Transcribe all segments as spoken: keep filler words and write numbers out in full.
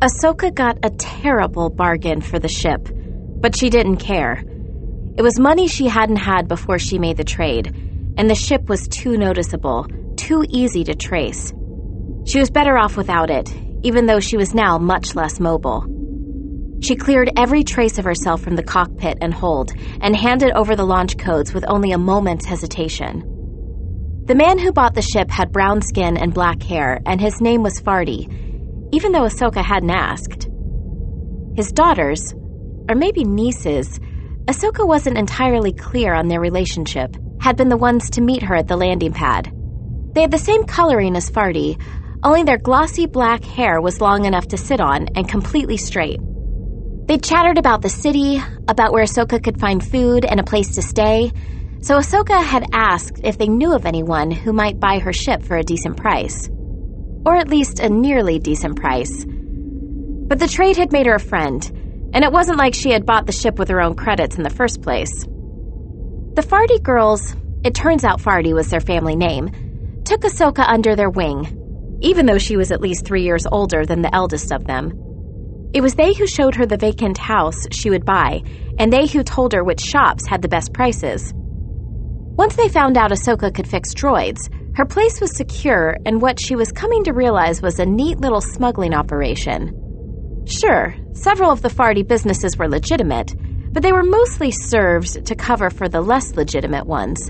Ahsoka got a terrible bargain for the ship, but she didn't care. It was money she hadn't had before she made the trade, and the ship was too noticeable, too easy to trace. She was better off without it, even though she was now much less mobile. She cleared every trace of herself from the cockpit and hold, and handed over the launch codes with only a moment's hesitation. The man who bought the ship had brown skin and black hair, and his name was Farty, even though Ahsoka hadn't asked. His daughters, or maybe nieces, Ahsoka wasn't entirely clear on their relationship, had been the ones to meet her at the landing pad. They had the same coloring as Farty, only their glossy black hair was long enough to sit on and completely straight. They chattered about the city, about where Ahsoka could find food and a place to stay, so Ahsoka had asked if they knew of anyone who might buy her ship for a decent price. Or at least a nearly decent price. But the trade had made her a friend, and it wasn't like she had bought the ship with her own credits in the first place. The Farty girls, it turns out Farty was their family name, took Ahsoka under their wing, even though she was at least three years older than the eldest of them. It was they who showed her the vacant house she would buy, and they who told her which shops had the best prices. Once they found out Ahsoka could fix droids, her place was secure, and what she was coming to realize was a neat little smuggling operation. Sure, several of the Farty businesses were legitimate, but they were mostly served to cover for the less legitimate ones.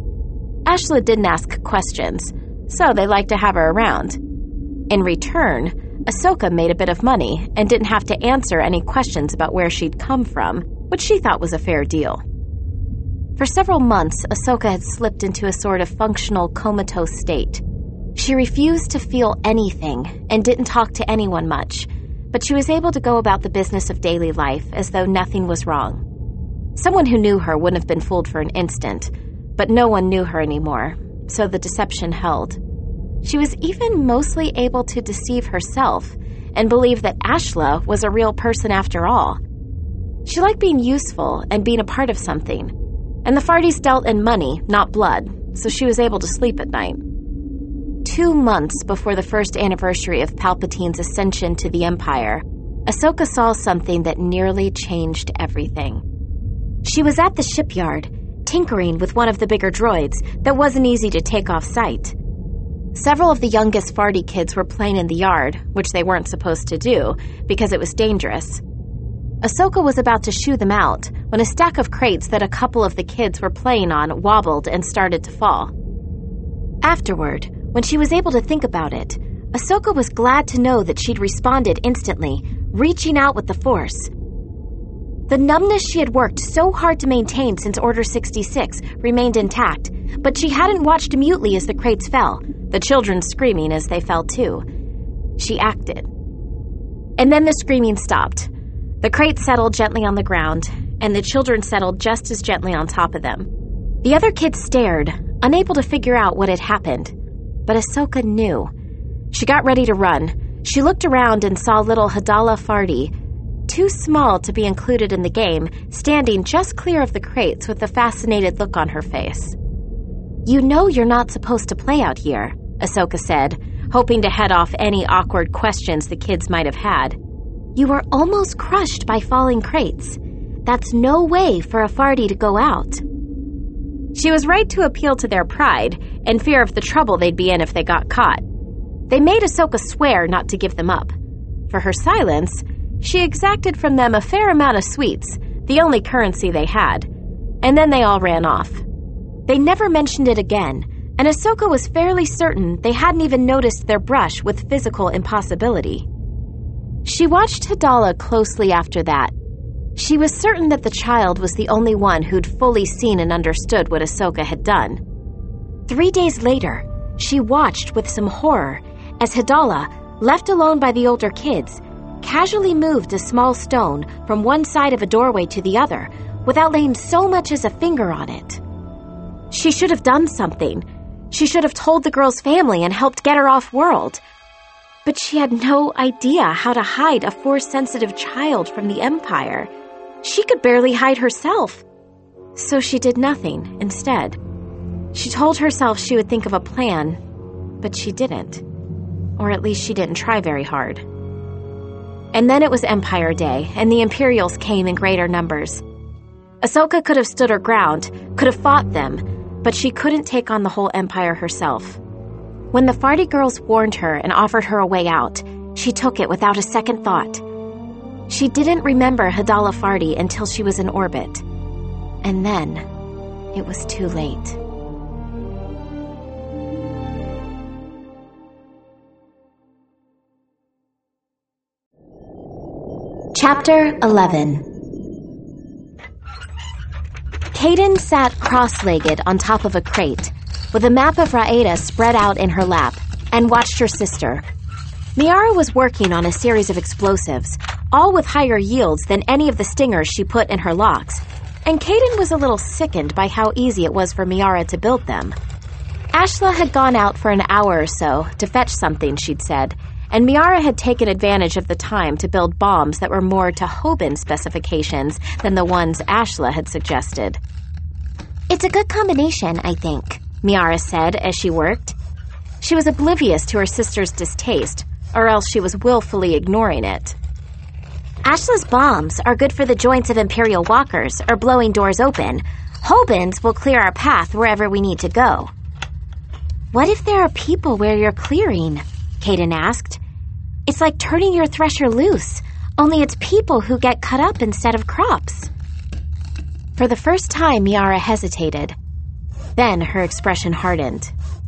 Ashla didn't ask questions, so they liked to have her around. In return, Ahsoka made a bit of money and didn't have to answer any questions about where she'd come from, which she thought was a fair deal. For several months, Ahsoka had slipped into a sort of functional comatose state. She refused to feel anything and didn't talk to anyone much, but she was able to go about the business of daily life as though nothing was wrong. Someone who knew her wouldn't have been fooled for an instant, but no one knew her anymore, so the deception held. She was even mostly able to deceive herself and believe that Ashla was a real person after all. She liked being useful and being a part of something, and the Farties dealt in money, not blood, so she was able to sleep at night. Two months before the first anniversary of Palpatine's ascension to the Empire, Ahsoka saw something that nearly changed everything. She was at the shipyard, tinkering with one of the bigger droids that wasn't easy to take off sight. Several of the youngest Farty kids were playing in the yard, which they weren't supposed to do, because it was dangerous. Ahsoka was about to shoo them out when a stack of crates that a couple of the kids were playing on wobbled and started to fall. Afterward, when she was able to think about it, Ahsoka was glad to know that she'd responded instantly, reaching out with the Force. The numbness she had worked so hard to maintain since Order sixty-six remained intact, but she hadn't watched mutely as the crates fell, the children screaming as they fell too. She acted. And then the screaming stopped. The crates settled gently on the ground, and the children settled just as gently on top of them. The other kids stared, unable to figure out what had happened. But Ahsoka knew. She got ready to run. She looked around and saw little Hadala Farty, too small to be included in the game, standing just clear of the crates with a fascinated look on her face. "You know you're not supposed to play out here," Ahsoka said, hoping to head off any awkward questions the kids might have had. "You were almost crushed by falling crates. That's no way for a Farty to go out." She was right to appeal to their pride and fear of the trouble they'd be in if they got caught. They made Ahsoka swear not to give them up. For her silence, she exacted from them a fair amount of sweets, the only currency they had, and then they all ran off. They never mentioned it again, and Ahsoka was fairly certain they hadn't even noticed their brush with physical impossibility. She watched Hadala closely after that. She was certain that the child was the only one who'd fully seen and understood what Ahsoka had done. Three days later, she watched with some horror as Hadala, left alone by the older kids, casually moved a small stone from one side of a doorway to the other without laying so much as a finger on it. She should have done something. She should have told the girl's family and helped get her off-world. But she had no idea how to hide a Force-sensitive child from the Empire. She could barely hide herself. So she did nothing instead. She told herself she would think of a plan, but she didn't. Or at least she didn't try very hard. And then it was Empire Day, and the Imperials came in greater numbers. Ahsoka could have stood her ground, could have fought them, but she couldn't take on the whole Empire herself. When the Farty girls warned her and offered her a way out, she took it without a second thought. She didn't remember Hadala Farty until she was in orbit. And then, it was too late. Chapter eleven. Kaden sat cross-legged on top of a crate, with a map of Raeda spread out in her lap, and watched her sister. Miara was working on a series of explosives, all with higher yields than any of the stingers she put in her locks, and Kaden was a little sickened by how easy it was for Miara to build them. Ashla had gone out for an hour or so to fetch something, she'd said, and Miara had taken advantage of the time to build bombs that were more to Hoban specifications than the ones Ashla had suggested. "It's a good combination, I think," Miara said as she worked. She was oblivious to her sister's distaste, or else she was willfully ignoring it. "Ashla's bombs are good for the joints of Imperial walkers or blowing doors open. Hoban's will clear our path wherever we need to go." "What if there are people where you're clearing?" Kaden asked. "It's like turning your thresher loose, only it's people who get cut up instead of crops." For the first time, Miara hesitated. Then her expression hardened.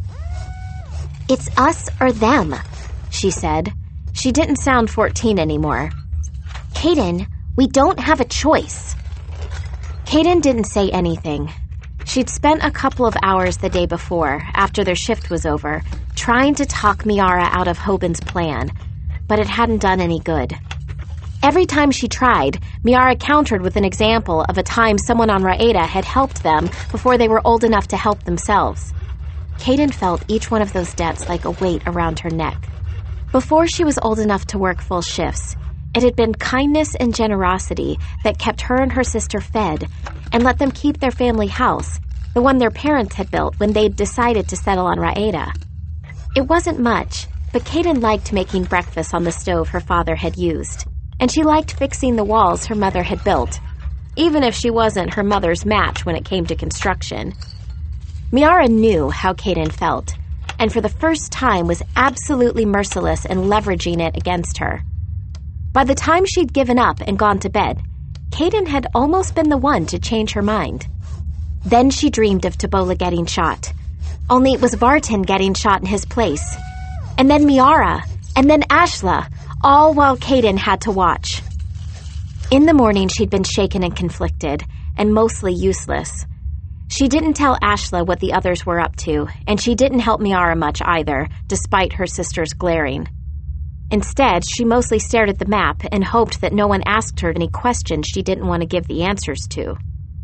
"It's us or them," she said. She didn't sound fourteen anymore. "Kaden, we don't have a choice." Kaden didn't say anything. She'd spent a couple of hours the day before, after their shift was over, trying to talk Miara out of Hoban's plan, but it hadn't done any good. Every time she tried, Miara countered with an example of a time someone on Raeda had helped them before they were old enough to help themselves. Kaden felt each one of those debts like a weight around her neck. Before she was old enough to work full shifts, it had been kindness and generosity that kept her and her sister fed and let them keep their family house, the one their parents had built when they'd decided to settle on Raeda. It wasn't much, but Kaden liked making breakfast on the stove her father had used, and she liked fixing the walls her mother had built, even if she wasn't her mother's match when it came to construction. Miara knew how Kaden felt, and for the first time was absolutely merciless in leveraging it against her. By the time she'd given up and gone to bed, Kaden had almost been the one to change her mind. Then she dreamed of Tabola getting shot. Only it was Vartan getting shot in his place. And then Miara, and then Ashla, all while Kaden had to watch. In the morning, she'd been shaken and conflicted, and mostly useless. She didn't tell Ashla what the others were up to, and she didn't help Miara much either, despite her sister's glaring. Instead, she mostly stared at the map and hoped that no one asked her any questions she didn't want to give the answers to.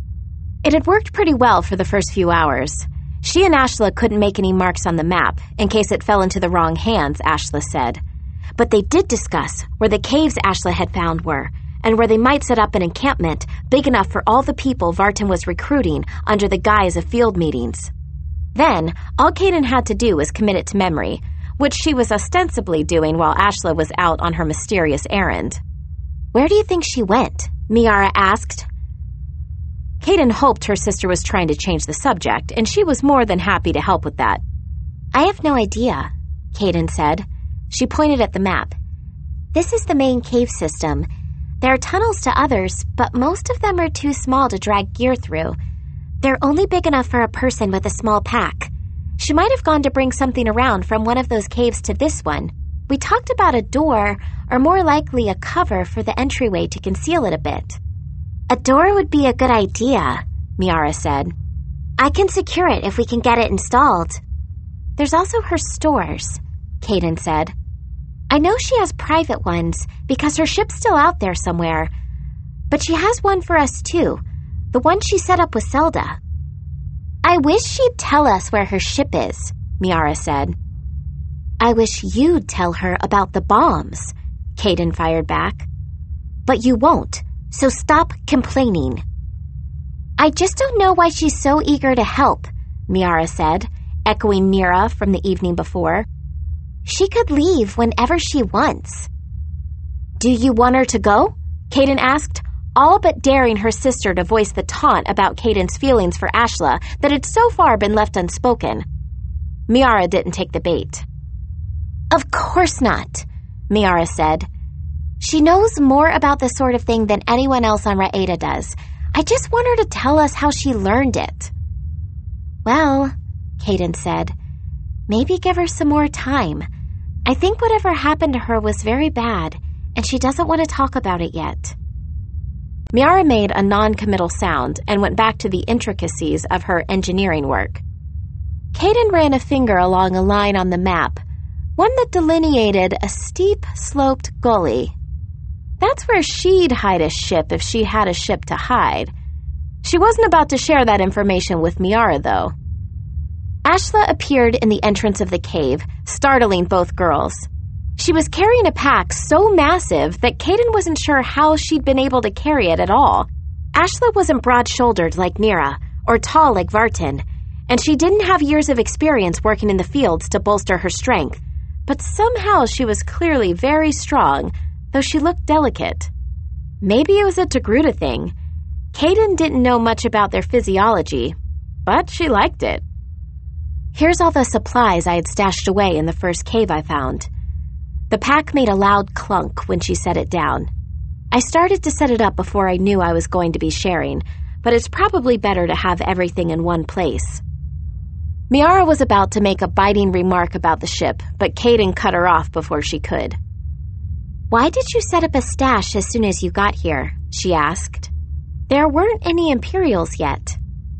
It had worked pretty well for the first few hours. She and Ashla couldn't make any marks on the map, in case it fell into the wrong hands, Ashla said. But they did discuss where the caves Ashla had found were, and where they might set up an encampment big enough for all the people Vartan was recruiting under the guise of field meetings. Then, all Kaden had to do was commit it to memory, which she was ostensibly doing while Ashla was out on her mysterious errand. "Where do you think she went?" Miara asked. Kaden hoped her sister was trying to change the subject, and she was more than happy to help with that. "I have no idea," Kaden said. She pointed at the map. "This is the main cave system. There are tunnels to others, but most of them are too small to drag gear through. They're only big enough for a person with a small pack. She might have gone to bring something around from one of those caves to this one. We talked about a door, or more likely a cover for the entryway to conceal it a bit." "A door would be a good idea," Miara said. "I can secure it if we can get it installed." "There's also her stores," Kaden said. "I know she has private ones because her ship's still out there somewhere. But she has one for us too, the one she set up with Zelda." "I wish she'd tell us where her ship is," Miara said. "I wish you'd tell her about the bombs," Kaden fired back. "But you won't, so stop complaining." "I just don't know why she's so eager to help," Miara said, echoing Mira from the evening before. "She could leave whenever she wants." "Do you want her to go?" Kaden asked, all but daring her sister to voice the taunt about Kaden's feelings for Ashla that had so far been left unspoken. Miara didn't take the bait. "Of course not," Miara said. "She knows more about this sort of thing than anyone else on Ra'eda does. I just want her to tell us how she learned it." "Well," Kaden said, "maybe give her some more time. I think whatever happened to her was very bad, and she doesn't want to talk about it yet." Miara made a non-committal sound and went back to the intricacies of her engineering work. Kaden ran a finger along a line on the map, one that delineated a steep, sloped gully. That's where she'd hide a ship if she had a ship to hide. She wasn't about to share that information with Miara, though. Ashla appeared in the entrance of the cave, startling both girls. She was carrying a pack so massive that Kaden wasn't sure how she'd been able to carry it at all. Ashla wasn't broad-shouldered like Mira, or tall like Vartan, and she didn't have years of experience working in the fields to bolster her strength. But somehow she was clearly very strong, though she looked delicate. Maybe it was a Togruta thing. Kaden didn't know much about their physiology, but she liked it. "Here's all the supplies I had stashed away in the first cave I found." The pack made a loud clunk when she set it down. "I started to set it up before I knew I was going to be sharing, but it's probably better to have everything in one place." Miara was about to make a biting remark about the ship, but Kaden cut her off before she could. "Why did you set up a stash as soon as you got here?" she asked. "There weren't any Imperials yet."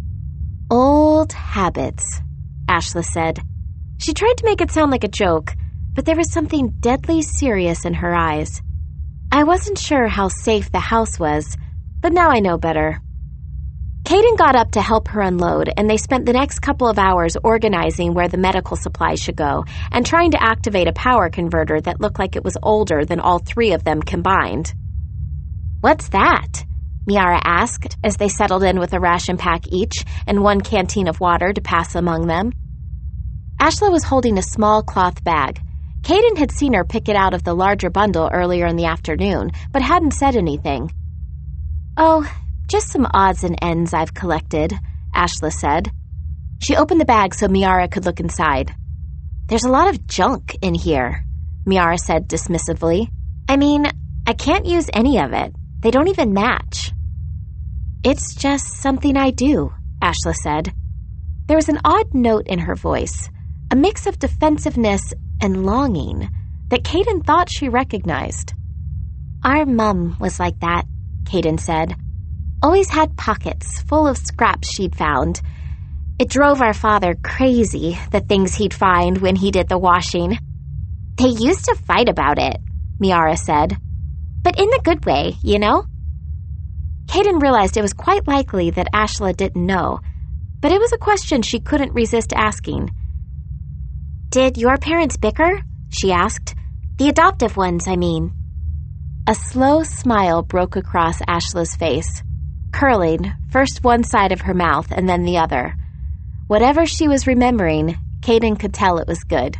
"Old habits," Ashla said. She tried to make it sound like a joke, but there was something deadly serious in her eyes. "I wasn't sure how safe the house was, but now I know better." Kaden got up to help her unload, and they spent the next couple of hours organizing where the medical supplies should go and trying to activate a power converter that looked like it was older than all three of them combined. "What's that?" Miara asked as they settled in with a ration pack each and one canteen of water to pass among them. Ashla was holding a small cloth bag. Kaden had seen her pick it out of the larger bundle earlier in the afternoon, but hadn't said anything. "Oh, just some odds and ends I've collected," Ashla said. She opened the bag so Miara could look inside. "There's a lot of junk in here," Miara said dismissively. "I mean, I can't use any of it. They don't even match." "It's just something I do," Ashla said. There was an odd note in her voice, a mix of defensiveness and longing that Kaden thought she recognized. "Our mum was like that," Kaden said. "Always had pockets full of scraps she'd found. It drove our father crazy, the things he'd find when he did the washing." "They used to fight about it," Miara said. "But in the good way, you know?" Kaden realized it was quite likely that Ashla didn't know, but it was a question she couldn't resist asking. "Did your parents bicker?" she asked. "The adoptive ones, I mean." A slow smile broke across Ashla's face, curling first one side of her mouth and then the other. Whatever she was remembering, Kaden could tell it was good.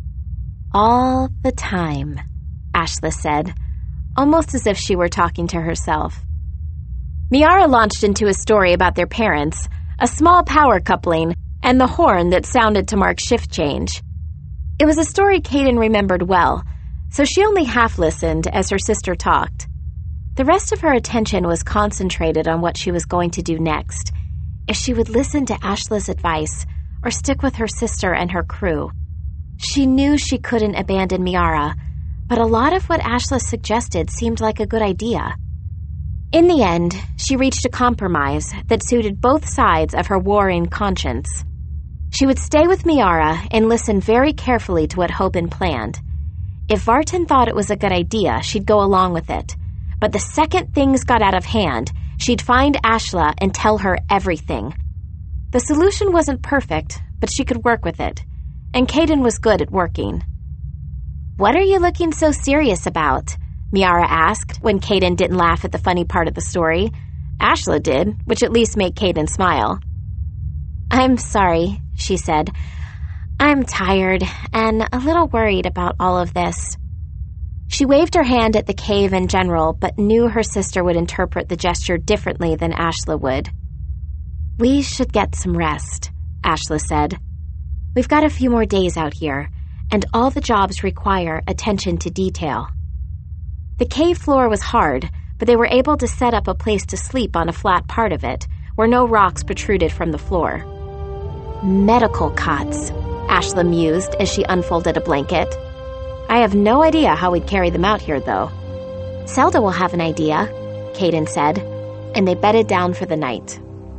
"All the time," Ashla said, almost as if she were talking to herself. Miara launched into a story about their parents, a small power coupling, and the horn that sounded to mark shift change. It was a story Kaden remembered well, so she only half listened as her sister talked. The rest of her attention was concentrated on what she was going to do next, if she would listen to Ashla's advice or stick with her sister and her crew. She knew she couldn't abandon Miara, but a lot of what Ashla suggested seemed like a good idea. In the end, she reached a compromise that suited both sides of her warring conscience. She would stay with Miara and listen very carefully to what Hoban planned. If Vartan thought it was a good idea, she'd go along with it. But the second things got out of hand, she'd find Ashla and tell her everything. The solution wasn't perfect, but she could work with it, and Kaden was good at working. "What are you looking so serious about?" Miara asked when Kaden didn't laugh at the funny part of the story. Ashla did, which at least made Kaden smile. "I'm sorry," she said. "I'm tired and a little worried about all of this." She waved her hand at the cave in general, but knew her sister would interpret the gesture differently than Ashla would. "We should get some rest," Ashla said. "We've got a few more days out here, and all the jobs require attention to detail." The cave floor was hard, but they were able to set up a place to sleep on a flat part of it, where no rocks protruded from the floor. "Medical cots," Ashla mused as she unfolded a blanket. "I have no idea how we'd carry them out here, though." "Zelda will have an idea," Kaden said, and they bedded down for the night.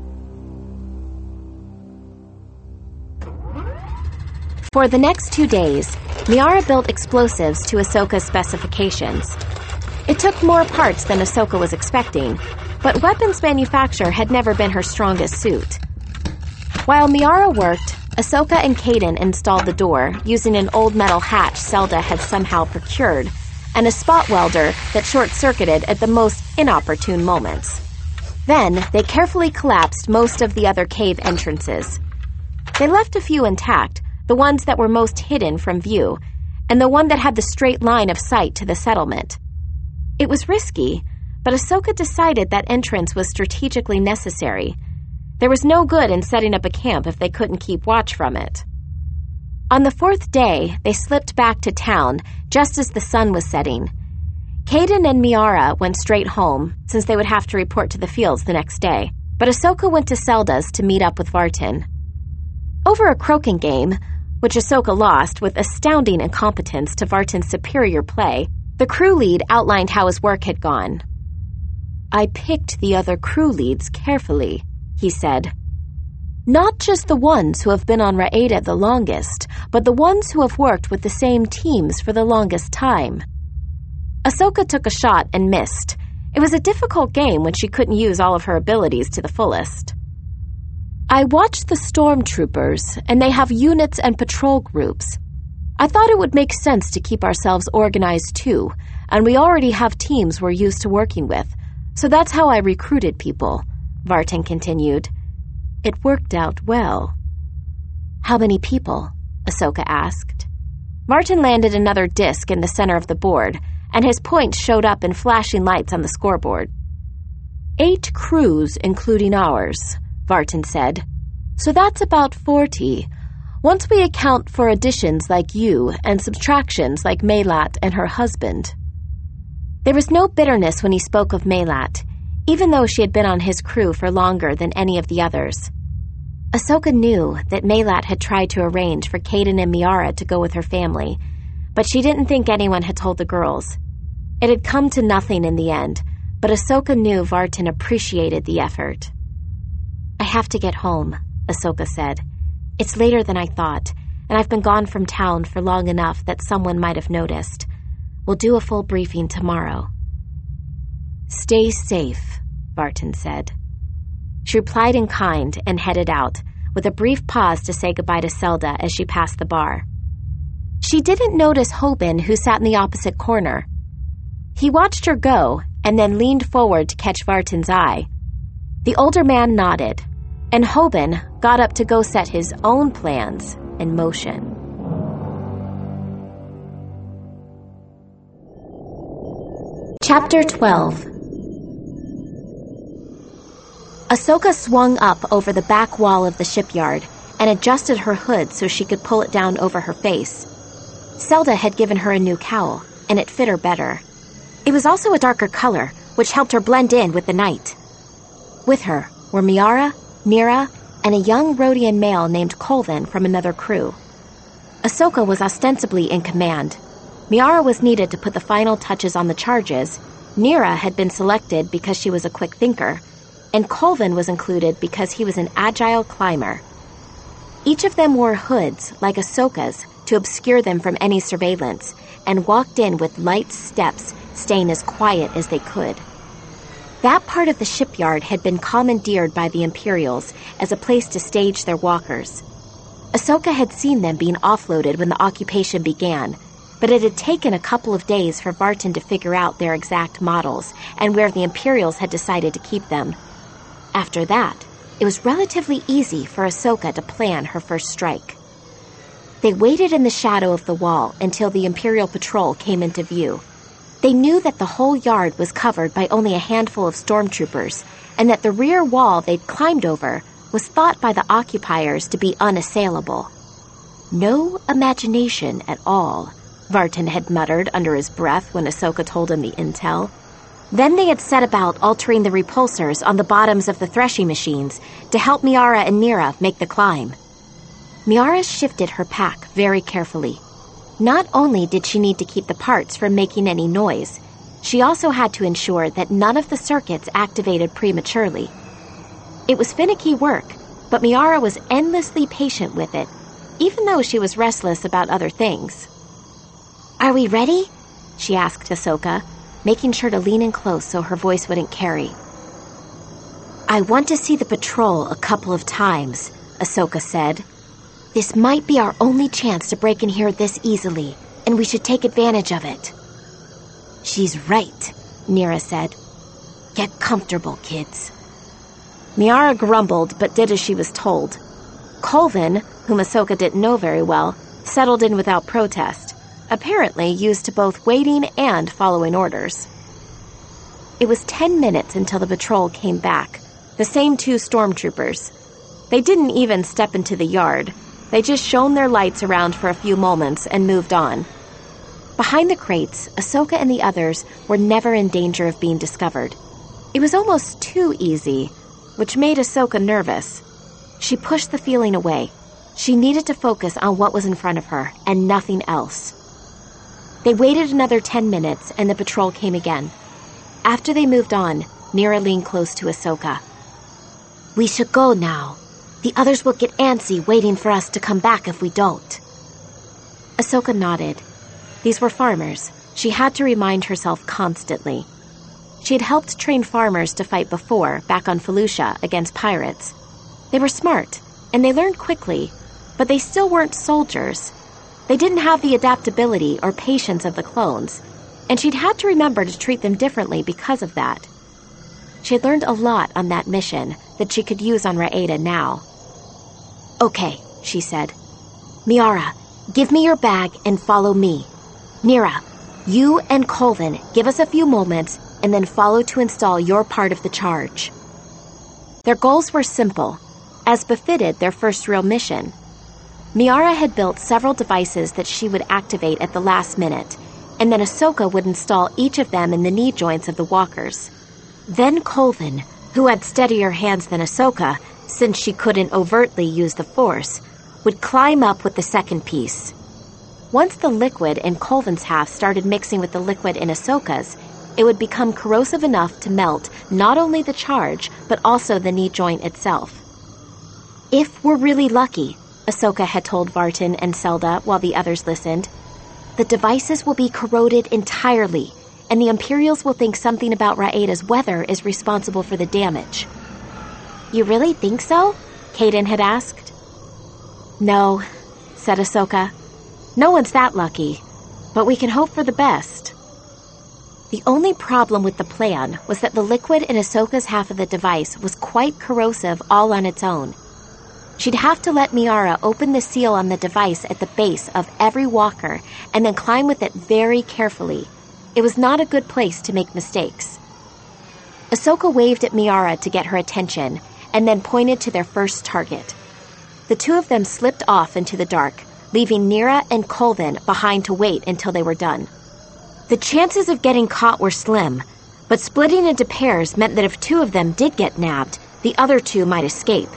For the next two days, Miara built explosives to Ahsoka's specifications. It took more parts than Ahsoka was expecting, but weapons manufacture had never been her strongest suit. While Miara worked, Ahsoka and Kaden installed the door using an old metal hatch Zelda had somehow procured and a spot welder that short-circuited at the most inopportune moments. Then, they carefully collapsed most of the other cave entrances. They left a few intact, the ones that were most hidden from view, and the one that had the straight line of sight to the settlement. It was risky, but Ahsoka decided that entrance was strategically necessary. There was no good in setting up a camp if they couldn't keep watch from it. On the fourth day, they slipped back to town just as the sun was setting. Kaden and Miara went straight home, since they would have to report to the fields the next day, but Ahsoka went to Zelda's to meet up with Vartan. Over a croaking game, which Ahsoka lost with astounding incompetence to Vartan's superior play, the crew lead outlined how his work had gone. "I picked the other crew leads carefully," he said. "Not just the ones who have been on Raeda the longest, but the ones who have worked with the same teams for the longest time." Ahsoka took a shot and missed. It was a difficult game when she couldn't use all of her abilities to the fullest. "I watched the stormtroopers, and they have units and patrol groups. I thought it would make sense to keep ourselves organized too, and we already have teams we're used to working with, so that's how I recruited people," Vartan continued. "It worked out well." "How many people?" Ahsoka asked. Vartan landed another disc in the center of the board, and his points showed up in flashing lights on the scoreboard. Eight crews, including ours," Vartan said. "So that's about forty. Once we account for additions like you and subtractions like Maylat and her husband." There was no bitterness when he spoke of Maylat, even though she had been on his crew for longer than any of the others. Ahsoka knew that Maylat had tried to arrange for Kaden and Miara to go with her family, but she didn't think anyone had told the girls. It had come to nothing in the end, but Ahsoka knew Vartan appreciated the effort. "I have to get home," Ahsoka said. "It's later than I thought, and I've been gone from town for long enough that someone might have noticed. We'll do a full briefing tomorrow." "Stay safe," Vartan said. She replied in kind and headed out, with a brief pause to say goodbye to Zelda as she passed the bar. She didn't notice Hoban, who sat in the opposite corner. He watched her go and then leaned forward to catch Vartan's eye. The older man nodded, and Hoban got up to go set his own plans in motion. Chapter twelve. Ahsoka swung up over the back wall of the shipyard and adjusted her hood so she could pull it down over her face. Zelda had given her a new cowl, and it fit her better. It was also a darker color, which helped her blend in with the night. With her were Miara, Mira, and a young Rodian male named Colvin from another crew. Ahsoka was ostensibly in command. Miara was needed to put the final touches on the charges, Mira had been selected because she was a quick thinker, and Colvin was included because he was an agile climber. Each of them wore hoods, like Ahsoka's, to obscure them from any surveillance, and walked in with light steps, staying as quiet as they could. That part of the shipyard had been commandeered by the Imperials as a place to stage their walkers. Ahsoka had seen them being offloaded when the occupation began, but it had taken a couple of days for Vartan to figure out their exact models and where the Imperials had decided to keep them. After that, it was relatively easy for Ahsoka to plan her first strike. They waited in the shadow of the wall until the Imperial patrol came into view. They knew that the whole yard was covered by only a handful of stormtroopers, and that the rear wall they'd climbed over was thought by the occupiers to be unassailable. No imagination at all, Vartan had muttered under his breath when Ahsoka told him the intel. Then they had set about altering the repulsors on the bottoms of the threshing machines to help Miara and Nira make the climb. Miara shifted her pack very carefully. Not only did she need to keep the parts from making any noise, she also had to ensure that none of the circuits activated prematurely. It was finicky work, but Miara was endlessly patient with it, even though she was restless about other things. "Are we ready?" she asked Ahsoka, making sure to lean in close so her voice wouldn't carry. "I want to see the patrol a couple of times," Ahsoka said. "This might be our only chance to break in here this easily, and we should take advantage of it." "She's right," Nira said. "Get comfortable, kids." Miara grumbled but did as she was told. Colvin, whom Ahsoka didn't know very well, settled in without protest, apparently used to both waiting and following orders. It was ten minutes until the patrol came back, the same two stormtroopers. They didn't even step into the yard. They just shone their lights around for a few moments and moved on. Behind the crates, Ahsoka and the others were never in danger of being discovered. It was almost too easy, which made Ahsoka nervous. She pushed the feeling away. She needed to focus on what was in front of her and nothing else. They waited another ten minutes and the patrol came again. After they moved on, Nira leaned close to Ahsoka. "We should go now. The others will get antsy waiting for us to come back if we don't." Ahsoka nodded. These were farmers. She had to remind herself constantly. She had helped train farmers to fight before, back on Felucia, against pirates. They were smart, and they learned quickly, but they still weren't soldiers. They didn't have the adaptability or patience of the clones, and she'd had to remember to treat them differently because of that. She had learned a lot on that mission that she could use on Raeda now. "Okay," she said. "Miara, give me your bag and follow me. Nira, you and Colvin give us a few moments and then follow to install your part of the charge." Their goals were simple, as befitted their first real mission. Miara had built several devices that she would activate at the last minute, and then Ahsoka would install each of them in the knee joints of the walkers. Then Colvin, who had steadier hands than Ahsoka, since she couldn't overtly use the Force, would climb up with the second piece. Once the liquid in Colvin's half started mixing with the liquid in Ahsoka's, it would become corrosive enough to melt not only the charge, but also the knee joint itself. "If we're really lucky," Ahsoka had told Vartan and Selda while the others listened, "the devices will be corroded entirely, and the Imperials will think something about Raeda's weather is responsible for the damage." "You really think so?" Kaden had asked. "No," said Ahsoka. "No one's that lucky, but we can hope for the best." The only problem with the plan was that the liquid in Ahsoka's half of the device was quite corrosive all on its own. She'd have to let Miara open the seal on the device at the base of every walker and then climb with it very carefully. It was not a good place to make mistakes. Ahsoka waved at Miara to get her attention and then pointed to their first target. The two of them slipped off into the dark, leaving Nira and Colvin behind to wait until they were done. The chances of getting caught were slim, but splitting into pairs meant that if two of them did get nabbed, the other two might escape.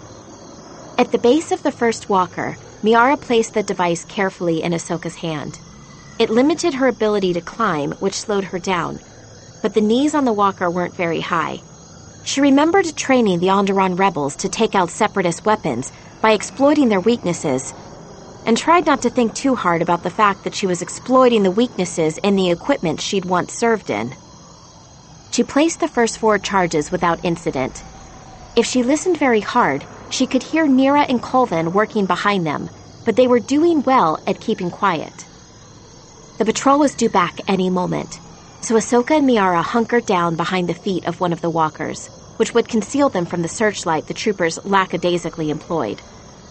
At the base of the first walker, Miara placed the device carefully in Ahsoka's hand. It limited her ability to climb, which slowed her down, but the knees on the walker weren't very high. She remembered training the Onderon rebels to take out separatist weapons by exploiting their weaknesses, and tried not to think too hard about the fact that she was exploiting the weaknesses in the equipment she'd once served in. She placed the first four charges without incident. If she listened very hard, she could hear Nira and Colvin working behind them, but they were doing well at keeping quiet. The patrol was due back any moment, so Ahsoka and Miara hunkered down behind the feet of one of the walkers, which would conceal them from the searchlight the troopers lackadaisically employed.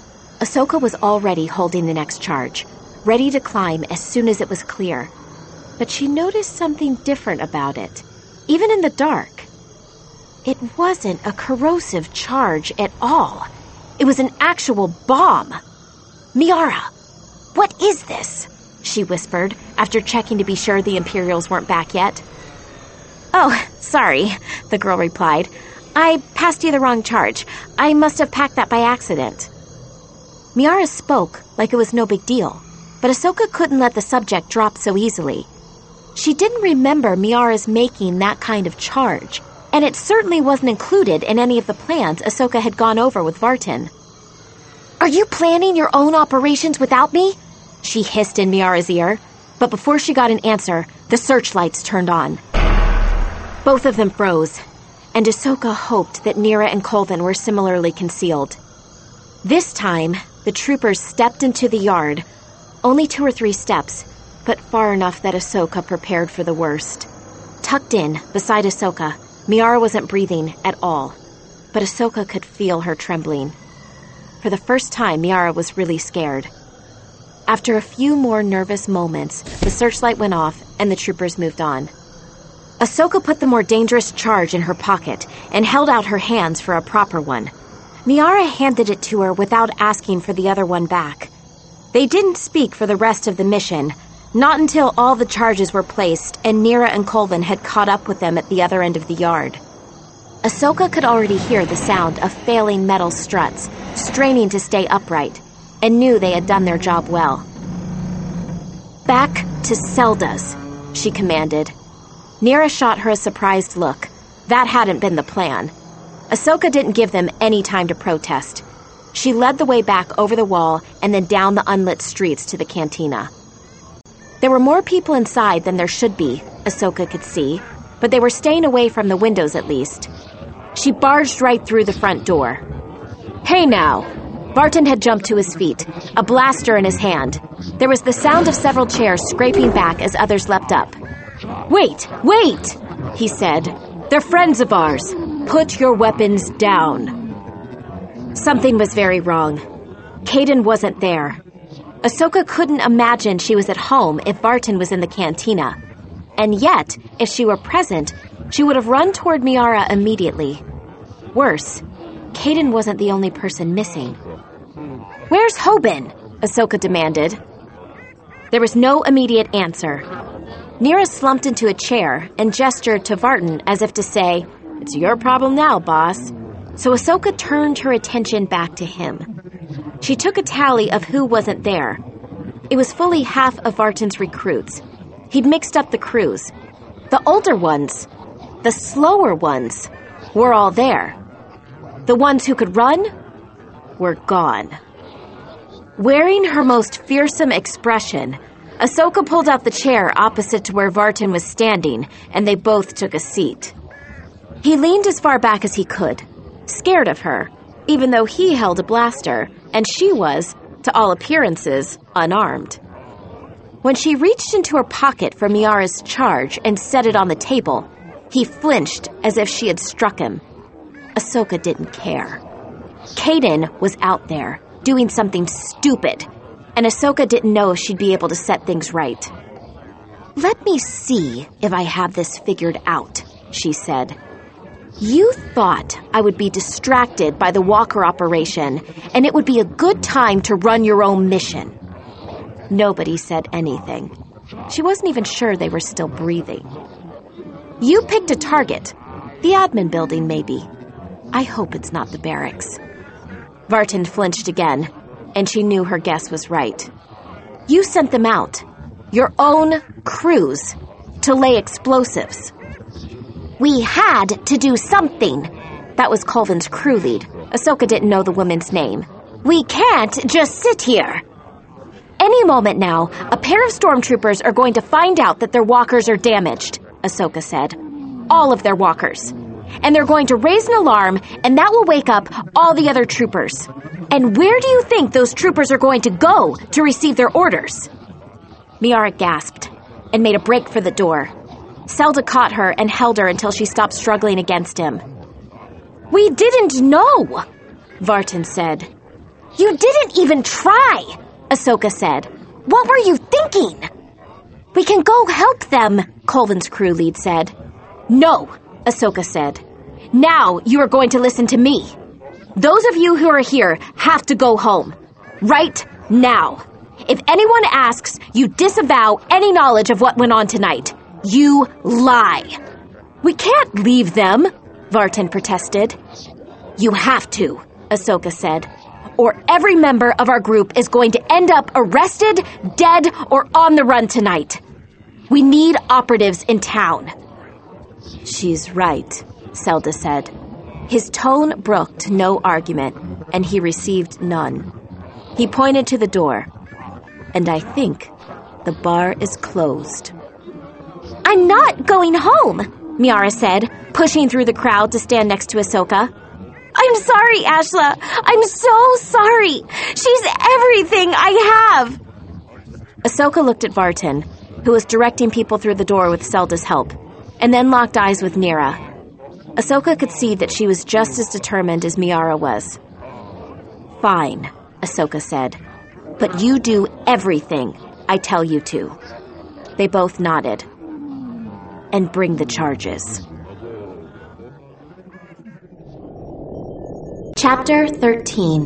Ahsoka was already holding the next charge, ready to climb as soon as it was clear. but she noticed something different about it, even in the dark. It wasn't a corrosive charge at all. It was an actual bomb. "Miara, what is this?" she whispered, after checking to be sure the Imperials weren't back yet. "Oh, sorry," the girl replied. "I passed you the wrong charge. I must have packed that by accident." Miara spoke like it was no big deal, but Ahsoka couldn't let the subject drop so easily. She didn't remember Miara's making that kind of charge, and it certainly wasn't included in any of the plans Ahsoka had gone over with Vartan. "Are you planning your own operations without me?" she hissed in Miara's ear, but before she got an answer, the searchlights turned on. Both of them froze, and Ahsoka hoped that Neera and Colvin were similarly concealed. This time, the troopers stepped into the yard, only two or three steps, but far enough that Ahsoka prepared for the worst. Tucked in, beside Ahsoka, Miara wasn't breathing at all, but Ahsoka could feel her trembling. For the first time, Miara was really scared. After a few more nervous moments, the searchlight went off and the troopers moved on. Ahsoka put the more dangerous charge in her pocket and held out her hands for a proper one. Miara handed it to her without asking for the other one back. They didn't speak for the rest of the mission, not until all the charges were placed and Neera and Colvin had caught up with them at the other end of the yard. Ahsoka could already hear the sound of failing metal struts, straining to stay upright, and knew they had done their job well. "Back to Selda's," she commanded. Neera shot her a surprised look. That hadn't been the plan. Ahsoka didn't give them any time to protest. She led the way back over the wall and then down the unlit streets to the cantina. There were more people inside than there should be, Ahsoka could see, but they were staying away from the windows at least. She barged right through the front door. "Hey now!" Vartan had jumped to his feet, a blaster in his hand. There was the sound of several chairs scraping back as others leapt up. "Wait, wait!" he said. "They're friends of ours. Put your weapons down." Something was very wrong. Kaden wasn't there. Ahsoka couldn't imagine she was at home if Vartan was in the cantina. And yet, if she were present, she would have run toward Miara immediately. Worse, Kaden wasn't the only person missing. "Where's Hoban?" Ahsoka demanded. There was no immediate answer. Neera slumped into a chair and gestured to Vartan as if to say, "It's your problem now, boss." So Ahsoka turned her attention back to him. She took a tally of who wasn't there. It was fully half of Vartan's recruits. He'd mixed up the crews. The older ones, the slower ones, were all there. The ones who could run were gone. Wearing her most fearsome expression, Ahsoka pulled out the chair opposite to where Vartan was standing, and they both took a seat. He leaned as far back as he could, scared of her, even though he held a blaster, and she was, to all appearances, unarmed. When she reached into her pocket for Miara's charge and set it on the table, he flinched as if she had struck him. Ahsoka didn't care. Kaden was out there, doing something stupid, and Ahsoka didn't know if she'd be able to set things right. "Let me see if I have this figured out," she said. "You thought I would be distracted by the Walker operation, and it would be a good time to run your own mission." Nobody said anything. She wasn't even sure they were still breathing. "You picked a target. The admin building, maybe. I hope it's not the barracks." Vartan flinched again, and she knew her guess was right. "You sent them out. Your own crews. To lay explosives." "We had to do something." That was Colvin's crew lead. Ahsoka didn't know the woman's name. "We can't just sit here." "Any moment now, a pair of stormtroopers are going to find out that their walkers are damaged," Ahsoka said. "All of their walkers. And they're going to raise an alarm, and that will wake up all the other troopers. And where do you think those troopers are going to go to receive their orders?" Miara gasped and made a break for the door. Selda caught her and held her until she stopped struggling against him. "We didn't know," Vartan said. "You didn't even try," Ahsoka said. "What were you thinking?" We can go help them, Colvin's crew lead said. No, Ahsoka said. Now you are going to listen to me. Those of you who are here have to go home. Right now. If anyone asks, you disavow any knowledge of what went on tonight. You lie. We can't leave them, Vartan protested. You have to, Ahsoka said, or every member of our group is going to end up arrested, dead, or on the run tonight. We need operatives in town. She's right, Zelda said. His tone brooked no argument, and he received none. He pointed to the door. And I think the bar is closed. I'm not going home, Miara said, pushing through the crowd to stand next to Ahsoka. I'm sorry, Ashla. I'm so sorry. She's everything I have. Ahsoka looked at Vartan, who was directing people through the door with Zelda's help, and then locked eyes with Nira. Ahsoka could see that she was just as determined as Miara was. Fine, Ahsoka said. But you do everything I tell you to. They both nodded. And bring the charges. Chapter thirteen.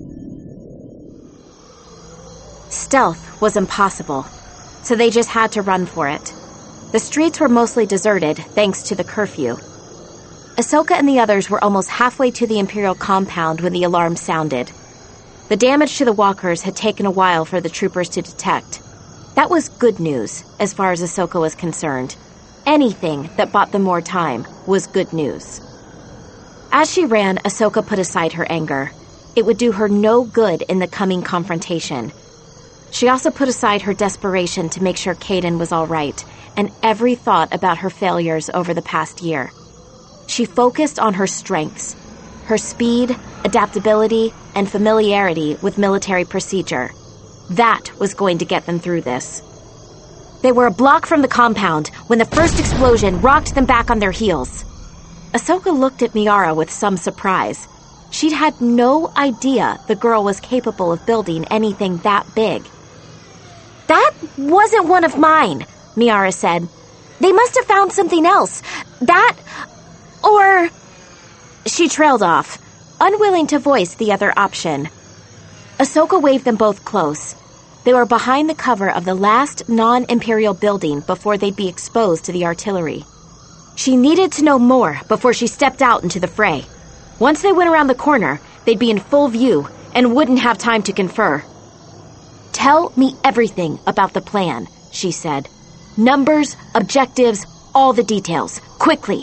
Stealth was impossible, so they just had to run for it. The streets were mostly deserted thanks to the curfew. Ahsoka and the others were almost halfway to the Imperial compound when the alarm sounded. The damage to the walkers had taken a while for the troopers to detect. That was good news, as far as Ahsoka was concerned. Anything that bought them more time was good news. As she ran, Ahsoka put aside her anger. It would do her no good in the coming confrontation. She also put aside her desperation to make sure Kaden was all right, and every thought about her failures over the past year. She focused on her strengths, her speed, adaptability, and familiarity with military procedure. That was going to get them through this. They were a block from the compound when the first explosion rocked them back on their heels. Ahsoka looked at Miara with some surprise. She'd had no idea the girl was capable of building anything that big. That wasn't one of mine, Miara said. They must have found something else. That, or... She trailed off, unwilling to voice the other option. Ahsoka waved them both close. They were behind the cover of the last non-Imperial building before they'd be exposed to the artillery. She needed to know more before she stepped out into the fray. Once they went around the corner, they'd be in full view and wouldn't have time to confer. Tell me everything about the plan, she said. Numbers, objectives, all the details, quickly.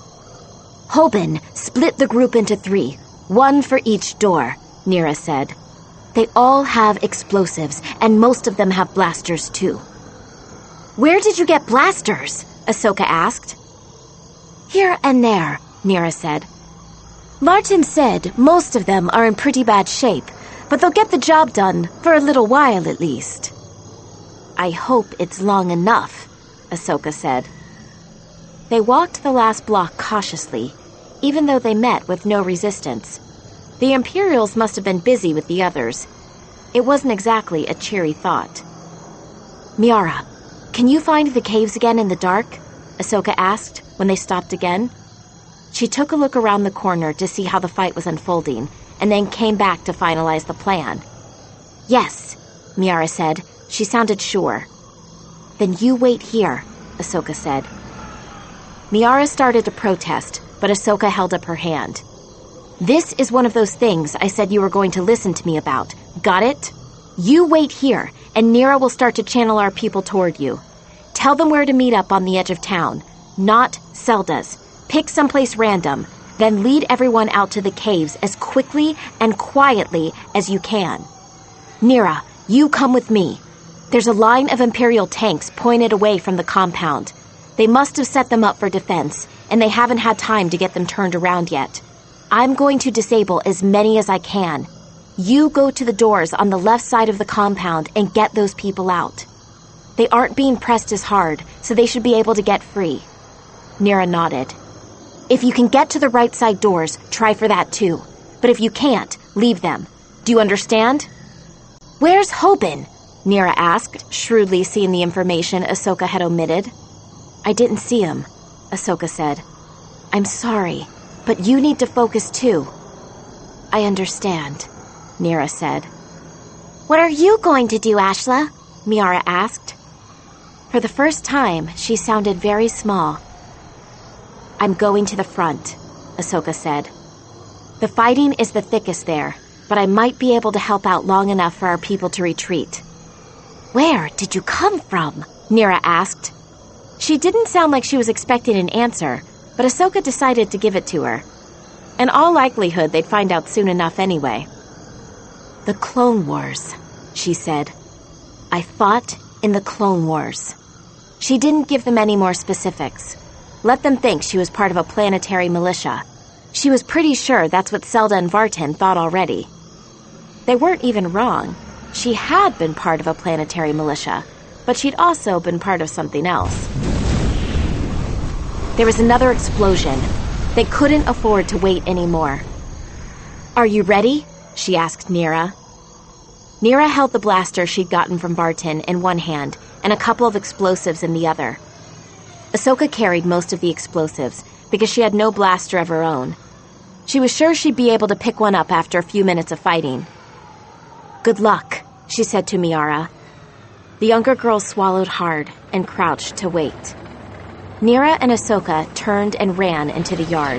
Hoban split the group into three, one for each door, Nira said. They all have explosives, and most of them have blasters, too. Where did you get blasters? Ahsoka asked. Here and there, Nira said. Martin said most of them are in pretty bad shape, but they'll get the job done for a little while at least. I hope it's long enough, Ahsoka said. They walked the last block cautiously, even though they met with no resistance. The Imperials must have been busy with the others. It wasn't exactly a cheery thought. Miara, can you find the caves again in the dark? Ahsoka asked when they stopped again. She took a look around the corner to see how the fight was unfolding, and then came back to finalize the plan. Yes, Miara said. She sounded sure. Then you wait here, Ahsoka said. Miara started to protest, but Ahsoka held up her hand. This is one of those things I said you were going to listen to me about. Got it? You wait here, and Nira will start to channel our people toward you. Tell them where to meet up on the edge of town. Not Zelda's. Pick someplace random, then lead everyone out to the caves as quickly and quietly as you can. Nira, you come with me. There's a line of Imperial tanks pointed away from the compound. They must have set them up for defense, and they haven't had time to get them turned around yet. I'm going to disable as many as I can. You go to the doors on the left side of the compound and get those people out. They aren't being pressed as hard, so they should be able to get free. Nira nodded. If you can get to the right side doors, try for that too. But if you can't, leave them. Do you understand? Where's Hoban? Neera asked, shrewdly seeing the information Ahsoka had omitted. I didn't see him, Ahsoka said. I'm sorry, but you need to focus too. I understand, Neera said. What are you going to do, Ashla? Miara asked. For the first time, she sounded very small. I'm going to the front, Ahsoka said. The fighting is the thickest there, but I might be able to help out long enough for our people to retreat. Where did you come from? Neera asked. She didn't sound like she was expecting an answer, but Ahsoka decided to give it to her. In all likelihood, they'd find out soon enough anyway. The Clone Wars, she said. I fought in the Clone Wars. She didn't give them any more specifics. Let them think she was part of a planetary militia. She was pretty sure that's what Zelda and Vartan thought already. They weren't even wrong. She had been part of a planetary militia, but she'd also been part of something else. There was another explosion. They couldn't afford to wait anymore. Are you ready? She asked Neera. Neera held the blaster she'd gotten from Vartan in one hand and a couple of explosives in the other. Ahsoka carried most of the explosives because she had no blaster of her own. She was sure she'd be able to pick one up after a few minutes of fighting. Good luck, she said to Miara. The younger girl swallowed hard and crouched to wait. Neera and Ahsoka turned and ran into the yard.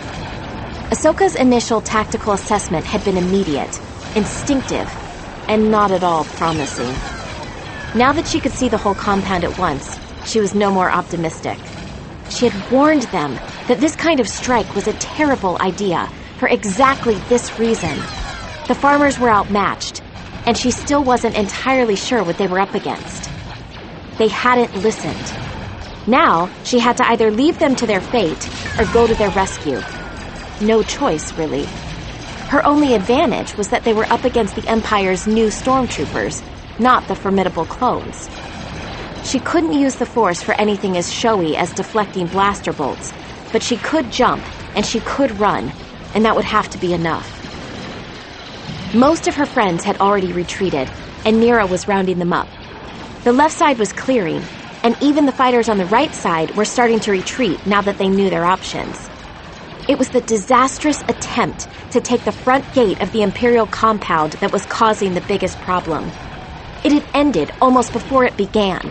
Ahsoka's initial tactical assessment had been immediate, instinctive, and not at all promising. Now that she could see the whole compound at once, she was no more optimistic. She had warned them that this kind of strike was a terrible idea for exactly this reason. The farmers were outmatched, and she still wasn't entirely sure what they were up against. They hadn't listened. Now, she had to either leave them to their fate or go to their rescue. No choice, really. Her only advantage was that they were up against the Empire's new stormtroopers, not the formidable clones. She couldn't use the Force for anything as showy as deflecting blaster bolts, but she could jump and she could run, and that would have to be enough. Most of her friends had already retreated, and Neera was rounding them up. The left side was clearing, and even the fighters on the right side were starting to retreat now that they knew their options. It was the disastrous attempt to take the front gate of the Imperial compound that was causing the biggest problem. It had ended almost before it began.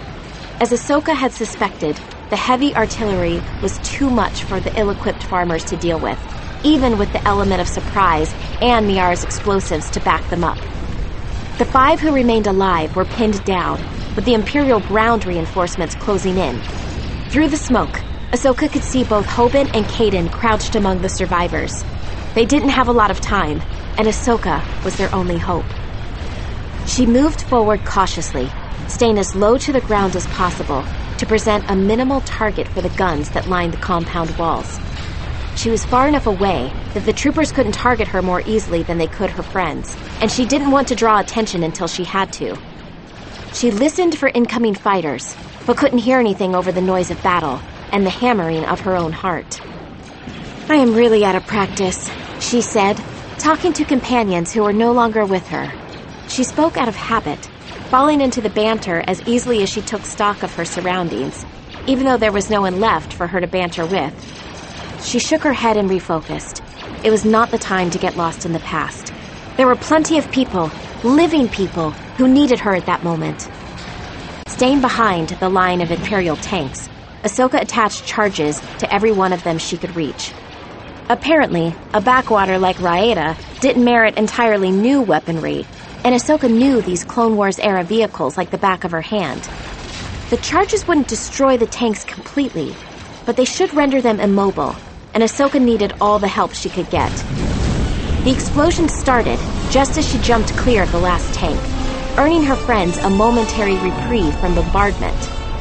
As Ahsoka had suspected, the heavy artillery was too much for the ill-equipped farmers to deal with, even with the element of surprise and Miara's explosives to back them up. The five who remained alive were pinned down, with the Imperial ground reinforcements closing in. Through the smoke, Ahsoka could see both Hoban and Kaden crouched among the survivors. They didn't have a lot of time, and Ahsoka was their only hope. She moved forward cautiously, staying as low to the ground as possible to present a minimal target for the guns that lined the compound walls. She was far enough away that the troopers couldn't target her more easily than they could her friends, and she didn't want to draw attention until she had to. She listened for incoming fighters, but couldn't hear anything over the noise of battle and the hammering of her own heart. I am really out of practice, she said, talking to companions who were no longer with her. She spoke out of habit, falling into the banter as easily as she took stock of her surroundings, even though there was no one left for her to banter with. She shook her head and refocused. It was not the time to get lost in the past. There were plenty of people, living people, who needed her at that moment. Staying behind the line of Imperial tanks, Ahsoka attached charges to every one of them she could reach. Apparently, a backwater like Raeda didn't merit entirely new weaponry, and Ahsoka knew these Clone Wars-era vehicles like the back of her hand. The charges wouldn't destroy the tanks completely, but they should render them immobile, and Ahsoka needed all the help she could get. The explosion started just as she jumped clear of the last tank, earning her friends a momentary reprieve from bombardment.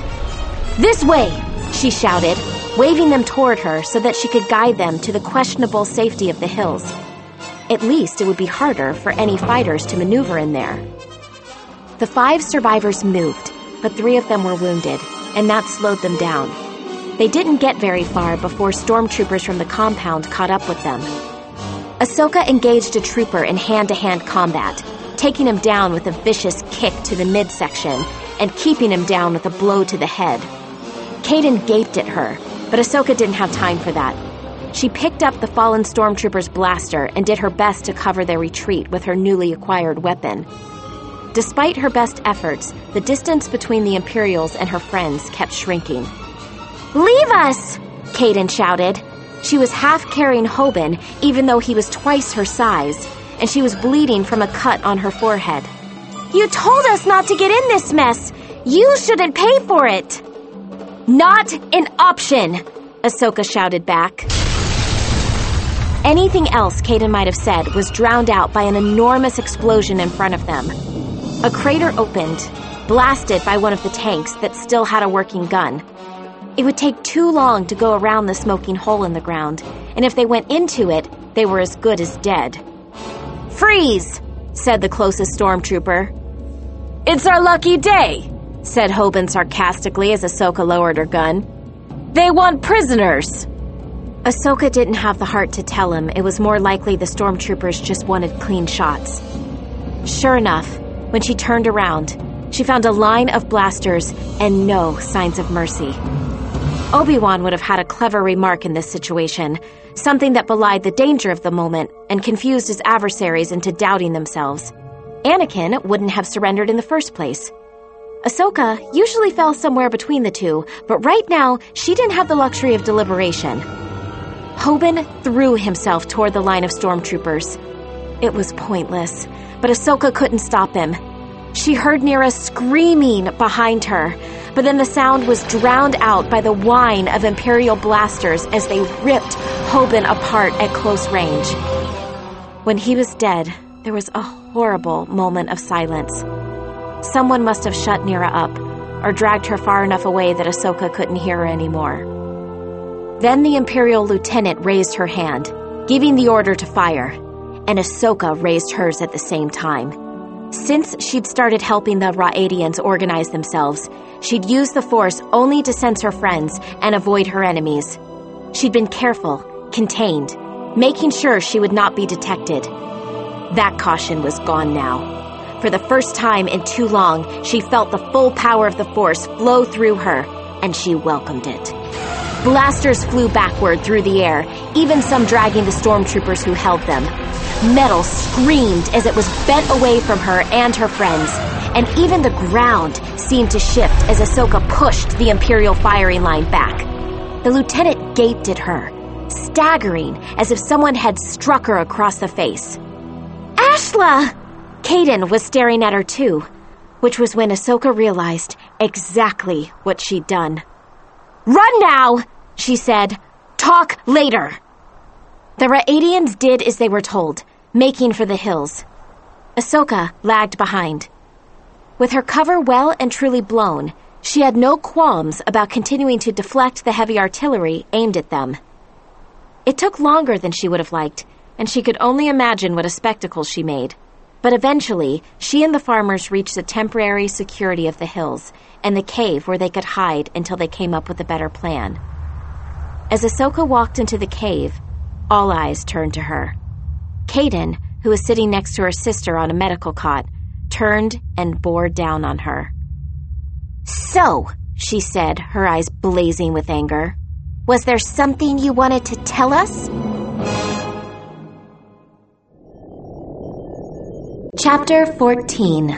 "This way!" she shouted, waving them toward her so that she could guide them to the questionable safety of the hills. At least it would be harder for any fighters to maneuver in there. The five survivors moved, but three of them were wounded, and that slowed them down. They didn't get very far before stormtroopers from the compound caught up with them. Ahsoka engaged a trooper in hand-to-hand combat, taking him down with a vicious kick to the midsection and keeping him down with a blow to the head. Kaden gaped at her, but Ahsoka didn't have time for that. She picked up the fallen stormtrooper's blaster and did her best to cover their retreat with her newly acquired weapon. Despite her best efforts, the distance between the Imperials and her friends kept shrinking. "Leave us!" Kaden shouted. She was half carrying Hoban, even though he was twice her size, and she was bleeding from a cut on her forehead. "You told us not to get in this mess! You shouldn't pay for it!" "Not an option!" Ahsoka shouted back. Anything else Kaden might have said was drowned out by an enormous explosion in front of them. A crater opened, blasted by one of the tanks that still had a working gun. It would take too long to go around the smoking hole in the ground, and if they went into it, they were as good as dead. "Freeze!" said the closest stormtrooper. "It's our lucky day," said Hoban sarcastically as Ahsoka lowered her gun. "They want prisoners." Ahsoka didn't have the heart to tell him it was more likely the stormtroopers just wanted clean shots. Sure enough, when she turned around, she found a line of blasters and no signs of mercy. Obi-Wan would have had a clever remark in this situation, something that belied the danger of the moment and confused his adversaries into doubting themselves. Anakin wouldn't have surrendered in the first place. Ahsoka usually fell somewhere between the two, but right now she didn't have the luxury of deliberation. Hoban threw himself toward the line of stormtroopers. It was pointless, but Ahsoka couldn't stop him. She heard Nira screaming behind her, but then the sound was drowned out by the whine of Imperial blasters as they ripped Hoban apart at close range. When he was dead, there was a horrible moment of silence. Someone must have shut Nira up, or dragged her far enough away that Ahsoka couldn't hear her anymore. Then the Imperial lieutenant raised her hand, giving the order to fire, and Ahsoka raised hers at the same time. Since she'd started helping the Ra'adians organize themselves, she'd used the Force only to sense her friends and avoid her enemies. She'd been careful, contained, making sure she would not be detected. That caution was gone now. For the first time in too long, she felt the full power of the Force flow through her, and she welcomed it. Blasters flew backward through the air, even some dragging the stormtroopers who held them. Metal screamed as it was bent away from her and her friends, and even the ground seemed to shift as Ahsoka pushed the Imperial firing line back. The lieutenant gaped at her, staggering as if someone had struck her across the face. "Ashla!" Kaden was staring at her too, which was when Ahsoka realized exactly what she'd done. "Run now!" she said. "Talk later!" The Ra'adians did as they were told, making for the hills. Ahsoka lagged behind. With her cover well and truly blown, she had no qualms about continuing to deflect the heavy artillery aimed at them. It took longer than she would have liked, and she could only imagine what a spectacle she made. But eventually, she and the farmers reached the temporary security of the hills and the cave where they could hide until they came up with a better plan. As Ahsoka walked into the cave, all eyes turned to her. Kaden, who was sitting next to her sister on a medical cot, turned and bore down on her. "So," she said, her eyes blazing with anger, "was there something you wanted to tell us?" Chapter fourteen.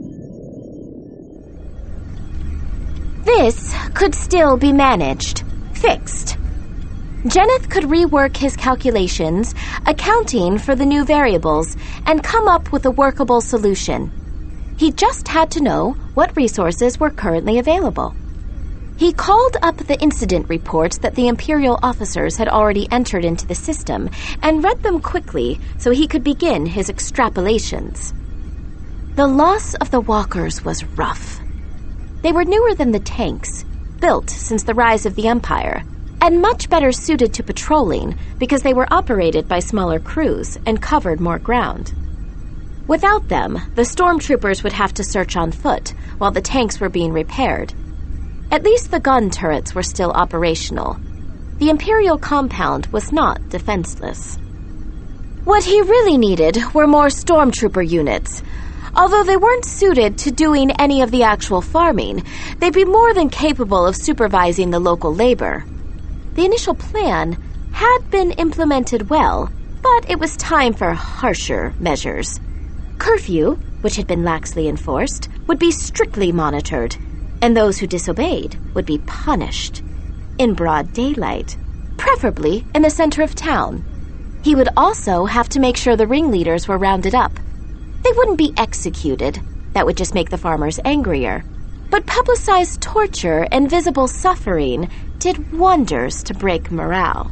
This could still be managed, fixed. Jenneth could rework his calculations, accounting for the new variables, and come up with a workable solution. He just had to know what resources were currently available. He called up the incident reports that the Imperial officers had already entered into the system and read them quickly so he could begin his extrapolations. The loss of the walkers was rough. They were newer than the tanks, built since the rise of the Empire, and much better suited to patrolling because they were operated by smaller crews and covered more ground. Without them, the stormtroopers would have to search on foot while the tanks were being repaired. At least the gun turrets were still operational. The Imperial compound was not defenseless. What he really needed were more stormtrooper units. Although they weren't suited to doing any of the actual farming, they'd be more than capable of supervising the local labor. The initial plan had been implemented well, but it was time for harsher measures. Curfew, which had been laxly enforced, would be strictly monitored, and those who disobeyed would be punished. In broad daylight, preferably in the center of town. He would also have to make sure the ringleaders were rounded up. They wouldn't be executed. That would just make the farmers angrier. But publicized torture and visible suffering did wonders to break morale.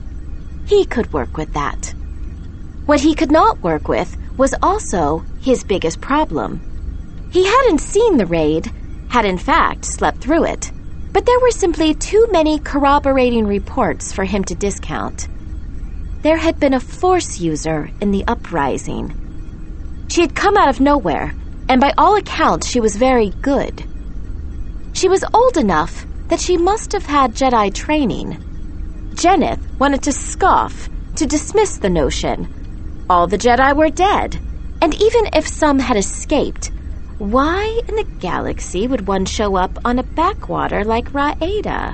He could work with that. What he could not work with was also his biggest problem. He hadn't seen the raid, had in fact slept through it, but there were simply too many corroborating reports for him to discount. There had been a Force user in the uprising. She had come out of nowhere, and by all accounts she was very good. She was old enough that she must have had Jedi training. Jenneth wanted to scoff, to dismiss the notion. All the Jedi were dead, and even if some had escaped, why in the galaxy would one show up on a backwater like Raeda?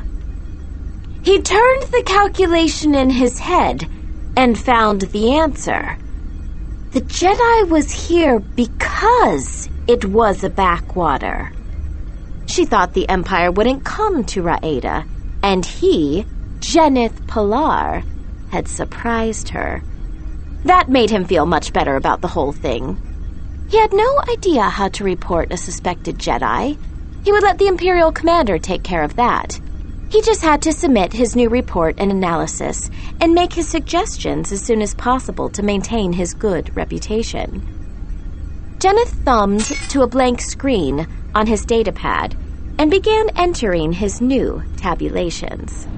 He turned the calculation in his head and found the answer. The Jedi was here because it was a backwater. She thought the Empire wouldn't come to Raeda, and he, Jenneth Pilar, had surprised her. That made him feel much better about the whole thing. He had no idea how to report a suspected Jedi. He would let the Imperial commander take care of that. He just had to submit his new report and analysis and make his suggestions as soon as possible to maintain his good reputation. Jenneth thumbed to a blank screen on his datapad and began entering his new tabulations.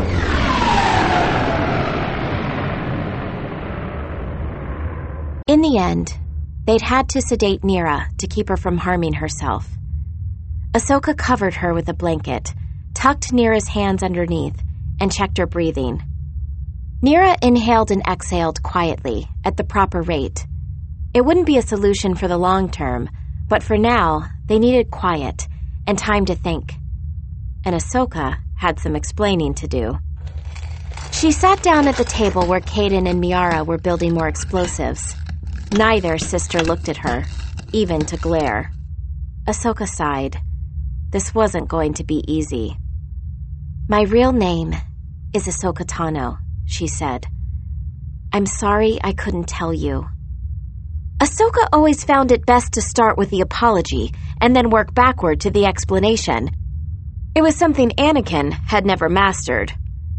In the end, they'd had to sedate Nira to keep her from harming herself. Ahsoka covered her with a blanket, tucked Nira's hands underneath, and checked her breathing. Nira inhaled and exhaled quietly, at the proper rate. It wouldn't be a solution for the long term, but for now, they needed quiet and time to think. And Ahsoka had some explaining to do. She sat down at the table where Kaden and Miara were building more explosives. Neither sister looked at her, even to glare. Ahsoka sighed. This wasn't going to be easy. My real name is Ahsoka Tano, she said. I'm sorry I couldn't tell you. Ahsoka always found it best to start with the apology and then work backward to the explanation. It was something Anakin had never mastered.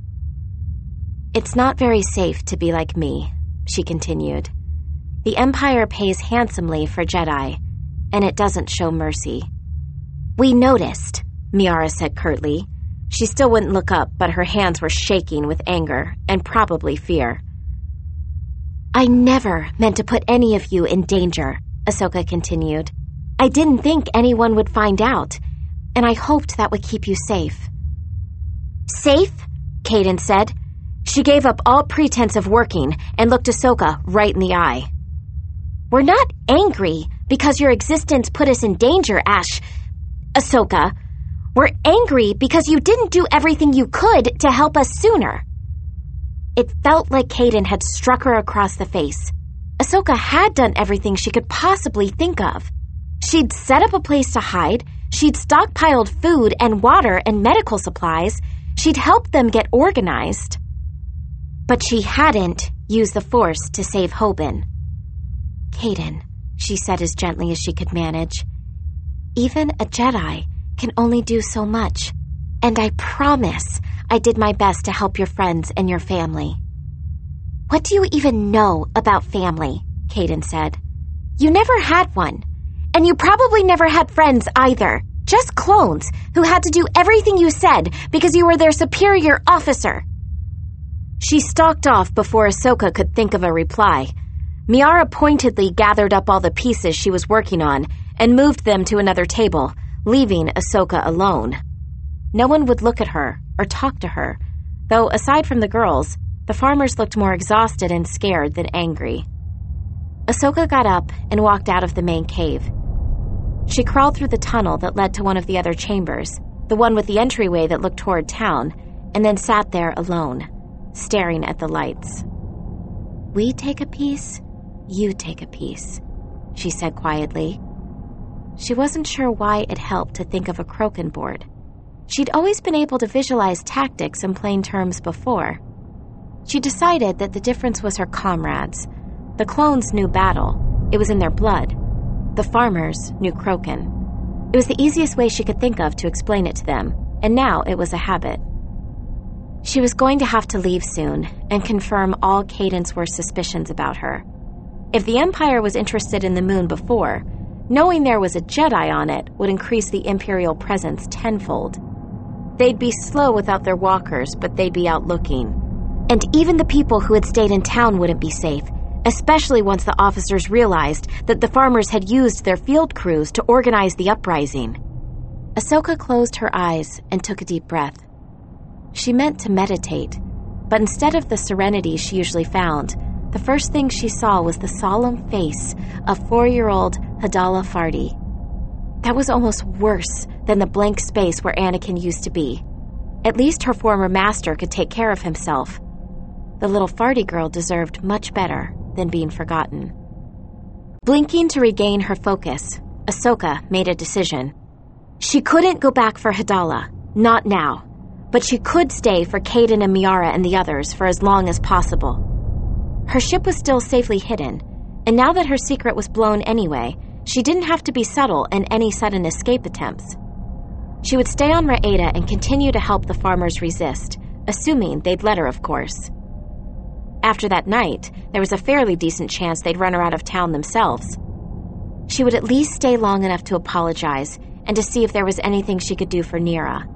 It's not very safe to be like me, she continued. The Empire pays handsomely for Jedi, and it doesn't show mercy. We noticed, Miara said curtly. She still wouldn't look up, but her hands were shaking with anger and probably fear. I never meant to put any of you in danger, Ahsoka continued. I didn't think anyone would find out, and I hoped that would keep you safe. Safe? Kaden said. She gave up all pretense of working and looked Ahsoka right in the eye. We're not angry because your existence put us in danger, Ash. Ahsoka, we're angry because you didn't do everything you could to help us sooner. It felt like Kaden had struck her across the face. Ahsoka had done everything she could possibly think of. She'd set up a place to hide, she'd stockpiled food and water and medical supplies, she'd helped them get organized. But she hadn't used the Force to save Hoban. Kaden, she said as gently as she could manage, even a Jedi can only do so much, and I promise I did my best to help your friends and your family. What do you even know about family? Kaden said. You never had one, and you probably never had friends either, just clones who had to do everything you said because you were their superior officer. She stalked off before Ahsoka could think of a reply. Miara pointedly gathered up all the pieces she was working on and moved them to another table, leaving Ahsoka alone. No one would look at her or talk to her, though aside from the girls, the farmers looked more exhausted and scared than angry. Ahsoka got up and walked out of the main cave. She crawled through the tunnel that led to one of the other chambers, the one with the entryway that looked toward town, and then sat there alone, staring at the lights. "We take a piece, you take a piece," she said quietly. She wasn't sure why it helped to think of a Krogan board. She'd always been able to visualize tactics in plain terms before. She decided that the difference was her comrades. The clones knew battle. It was in their blood. The farmers knew Krogan. It was the easiest way she could think of to explain it to them, and now it was a habit. She was going to have to leave soon and confirm all Caden's worst suspicions about her. If the Empire was interested in the moon before, knowing there was a Jedi on it would increase the Imperial presence tenfold. They'd be slow without their walkers, but they'd be out looking. And even the people who had stayed in town wouldn't be safe, especially once the officers realized that the farmers had used their field crews to organize the uprising. Ahsoka closed her eyes and took a deep breath. She meant to meditate, but instead of the serenity she usually found, the first thing she saw was the solemn face of four-year-old Hadala Fardi. That was almost worse than the blank space where Anakin used to be. At least her former master could take care of himself. The little Fardi girl deserved much better than being forgotten. Blinking to regain her focus, Ahsoka made a decision. She couldn't go back for Hadala, not now, but she could stay for Caden and Miara and the others for as long as possible. Her ship was still safely hidden, and now that her secret was blown anyway, she didn't have to be subtle in any sudden escape attempts. She would stay on Raeda and continue to help the farmers resist, assuming they'd let her, of course. After that night, there was a fairly decent chance they'd run her out of town themselves. She would at least stay long enough to apologize and to see if there was anything she could do for Nira.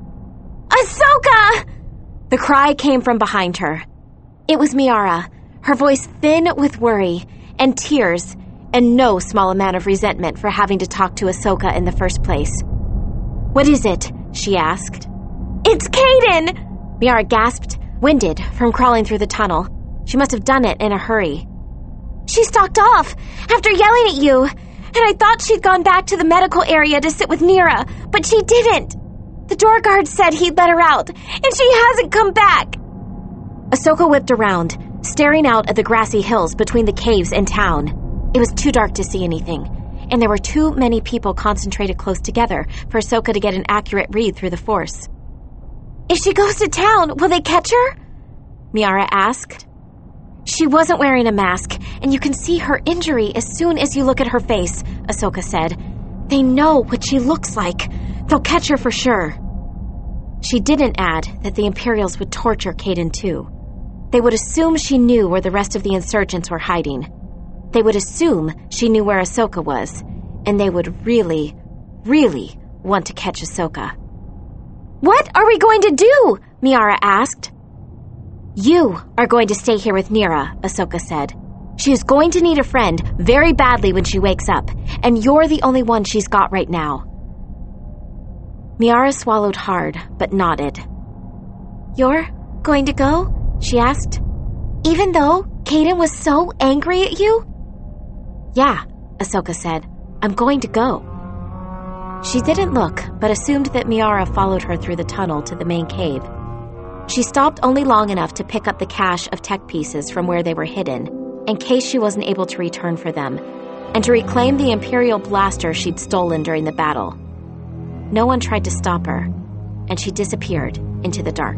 "Ahsoka!" The cry came from behind her. It was Miara, her voice thin with worry and tears, and no small amount of resentment for having to talk to Ahsoka in the first place. "What is it?" she asked. "It's Caden!" Miara gasped, winded from crawling through the tunnel. She must have done it in a hurry. "She stalked off after yelling at you, and I thought she'd gone back to the medical area to sit with Nira, but she didn't. The door guard said he'd let her out, and she hasn't come back." Ahsoka whipped around, staring out at the grassy hills between the caves and town. It was too dark to see anything, and there were too many people concentrated close together for Ahsoka to get an accurate read through the Force. "If she goes to town, will they catch her?" Miara asked. "She wasn't wearing a mask, and you can see her injury as soon as you look at her face," Ahsoka said. "They know what she looks like. They'll catch her for sure." She didn't add that the Imperials would torture Caden too. They would assume she knew where the rest of the insurgents were hiding. They would assume she knew where Ahsoka was, and they would really, really want to catch Ahsoka. "What are we going to do?" Miara asked. "You are going to stay here with Nira," Ahsoka said. "She is going to need a friend very badly when she wakes up, and you're the only one she's got right now." Miara swallowed hard, but nodded. "You're going to go?" she asked. "Even though Caden was so angry at you?" "Yeah," Ahsoka said. "I'm going to go." She didn't look, but assumed that Miara followed her through the tunnel to the main cave. She stopped only long enough to pick up the cache of tech pieces from where they were hidden, in case she wasn't able to return for them, and to reclaim the Imperial blaster she'd stolen during the battle. No one tried to stop her, and she disappeared into the dark.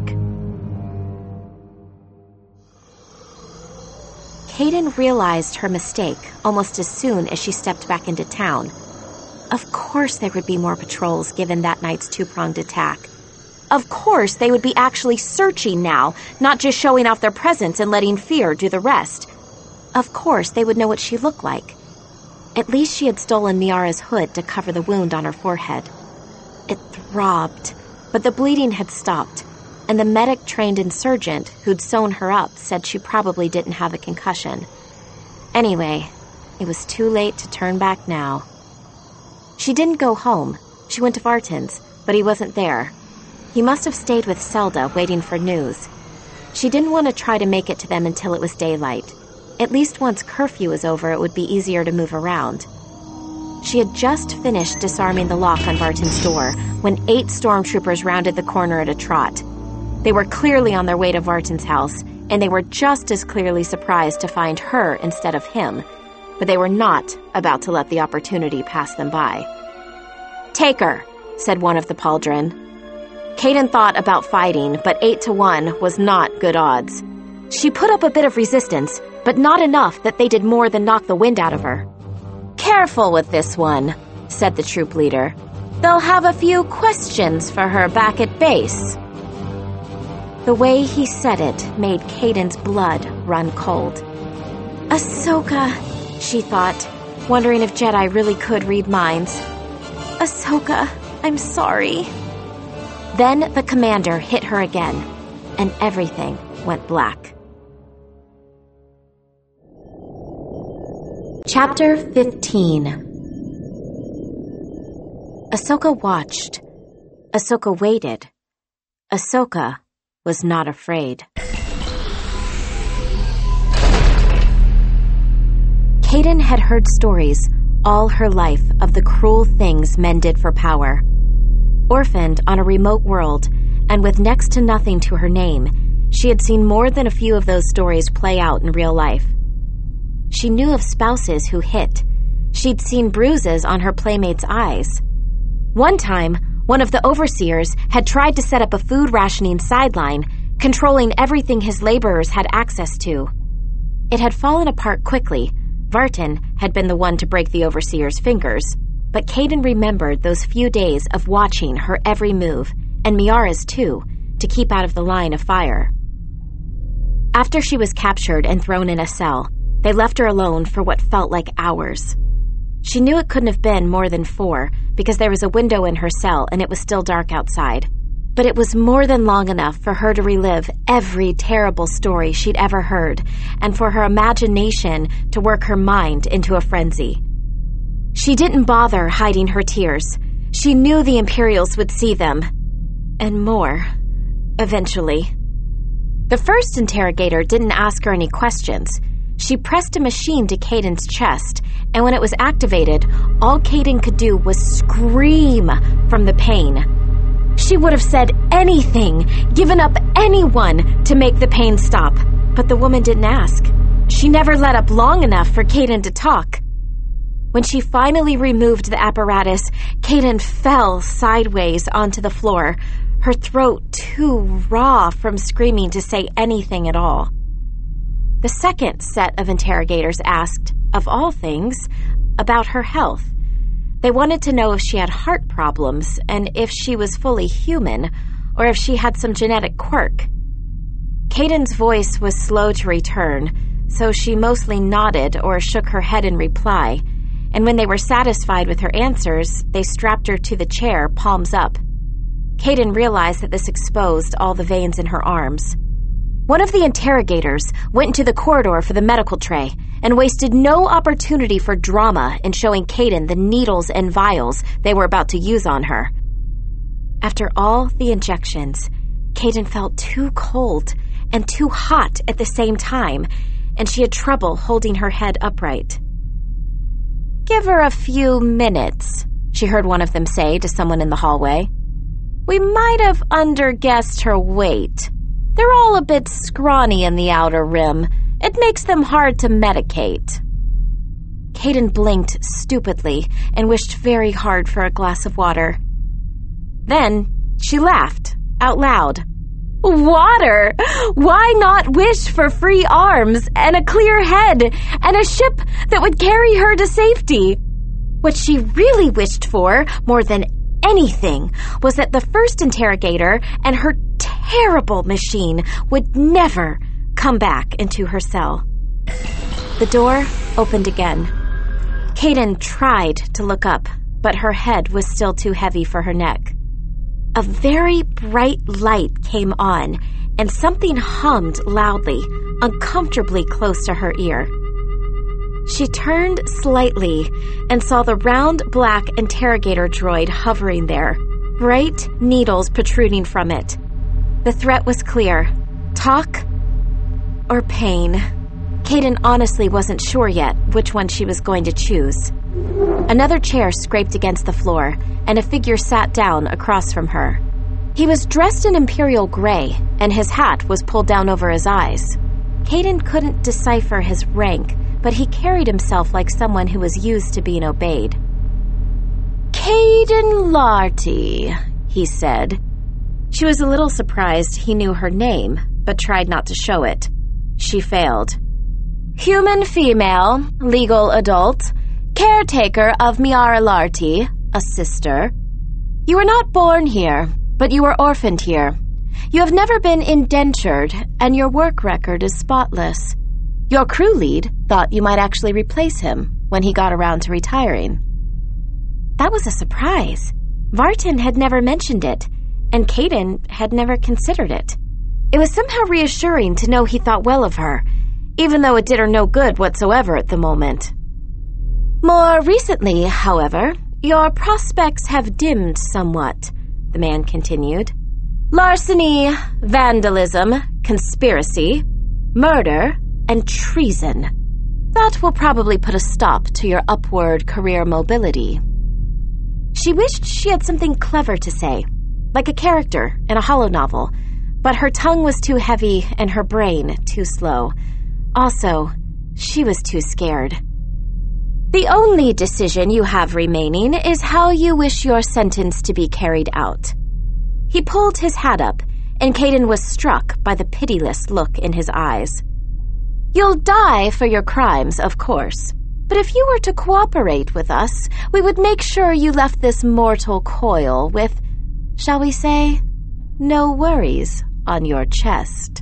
Caden realized her mistake almost as soon as she stepped back into town. Of course there would be more patrols given that night's two-pronged attack. Of course they would be actually searching now, not just showing off their presence and letting fear do the rest. Of course they would know what she looked like. At least she had stolen Miara's hood to cover the wound on her forehead. It throbbed, but the bleeding had stopped, and the medic-trained insurgent who'd sewn her up said she probably didn't have a concussion. Anyway, it was too late to turn back now. She didn't go home. She went to Vartan's, but he wasn't there. He must have stayed with Zelda, waiting for news. She didn't want to try to make it to them until it was daylight. At least once curfew was over, it would be easier to move around. She had just finished disarming the lock on Vartan's door when eight stormtroopers rounded the corner at a trot. They were clearly on their way to Vartan's house, and they were just as clearly surprised to find her instead of him, but they were not about to let the opportunity pass them by. "Take her," said one of the Pauldron. Kaden thought about fighting, but eight to one was not good odds. She put up a bit of resistance, but not enough that they did more than knock the wind out of her. "Careful with this one," said the troop leader. "They'll have a few questions for her back at base." The way he said it made Kaden's blood run cold. "Ahsoka," she thought, wondering if Jedi really could read minds. "Ahsoka, I'm sorry." Then the commander hit her again, and everything went black. Chapter fifteen. Ahsoka watched. Ahsoka waited. Ahsoka was not afraid. Kaden had heard stories all her life of the cruel things men did for power. Orphaned on a remote world, and with next to nothing to her name, she had seen more than a few of those stories play out in real life. She knew of spouses who hit. She'd seen bruises on her playmates' eyes. One time, one of the overseers had tried to set up a food rationing sideline, controlling everything his laborers had access to. It had fallen apart quickly. Vartan had been the one to break the overseer's fingers, but Kaden remembered those few days of watching her every move, and Miara's too, to keep out of the line of fire. After she was captured and thrown in a cell, they left her alone for what felt like hours. She knew it couldn't have been more than four, because there was a window in her cell and it was still dark outside. But it was more than long enough for her to relive every terrible story she'd ever heard, and for her imagination to work her mind into a frenzy. She didn't bother hiding her tears. She knew the Imperials would see them. And more. Eventually. The first interrogator didn't ask her any questions. She pressed a machine to Kaden's chest, and when it was activated, all Kaden could do was scream from the pain. She would have said anything, given up anyone to make the pain stop, but the woman didn't ask. She never let up long enough for Kaden to talk. When she finally removed the apparatus, Kaden fell sideways onto the floor, her throat too raw from screaming to say anything at all. The second set of interrogators asked, of all things, about her health. They wanted to know if she had heart problems and if she was fully human or if she had some genetic quirk. Kaden's voice was slow to return, so she mostly nodded or shook her head in reply, and when they were satisfied with her answers, they strapped her to the chair, palms up. Kaden realized that this exposed all the veins in her arms. One of the interrogators went into the corridor for the medical tray and wasted no opportunity for drama in showing Kaden the needles and vials they were about to use on her. After all the injections, Kaden felt too cold and too hot at the same time, and she had trouble holding her head upright. "Give her a few minutes," she heard one of them say to someone in the hallway. "We might have underguessed her weight. They're all a bit scrawny in the outer rim. It makes them hard to medicate." Kaden blinked stupidly and wished very hard for a glass of water. Then she laughed, out loud. "Water? Why not wish for free arms and a clear head and a ship that would carry her to safety?" What she really wished for, more than anything, was that the first interrogator and her terrible machine would never come back into her cell. The door opened again. Kaden tried to look up, but her head was still too heavy for her neck. A very bright light came on, and something hummed loudly, uncomfortably close to her ear. She turned slightly and saw the round black interrogator droid hovering there, bright needles protruding from it. The threat was clear. Talk or pain. Kaidan honestly wasn't sure yet which one she was going to choose. Another chair scraped against the floor, and a figure sat down across from her. He was dressed in imperial gray, and his hat was pulled down over his eyes. Kaidan couldn't decipher his rank, but he carried himself like someone who was used to being obeyed. "Kaidan Larti," he said. She was a little surprised he knew her name, but tried not to show it. She failed. "Human female, legal adult, caretaker of Miara Larti, a sister. You were not born here, but you were orphaned here. You have never been indentured, and your work record is spotless. Your crew lead thought you might actually replace him when he got around to retiring." That was a surprise. Vartan had never mentioned it, and Kaidan had never considered it. It was somehow reassuring to know he thought well of her, even though it did her no good whatsoever at the moment. "More recently, however, your prospects have dimmed somewhat," the man continued. "Larceny, vandalism, conspiracy, murder, and treason. That will probably put a stop to your upward career mobility." She wished she had something clever to say, like a character in a holonovel, but her tongue was too heavy and her brain too slow. Also, she was too scared. "The only decision you have remaining is how you wish your sentence to be carried out." He pulled his hat up, and Kaidan was struck by the pitiless look in his eyes. "You'll die for your crimes, of course. But if you were to cooperate with us, we would make sure you left this mortal coil with, shall we say, no worries on your chest."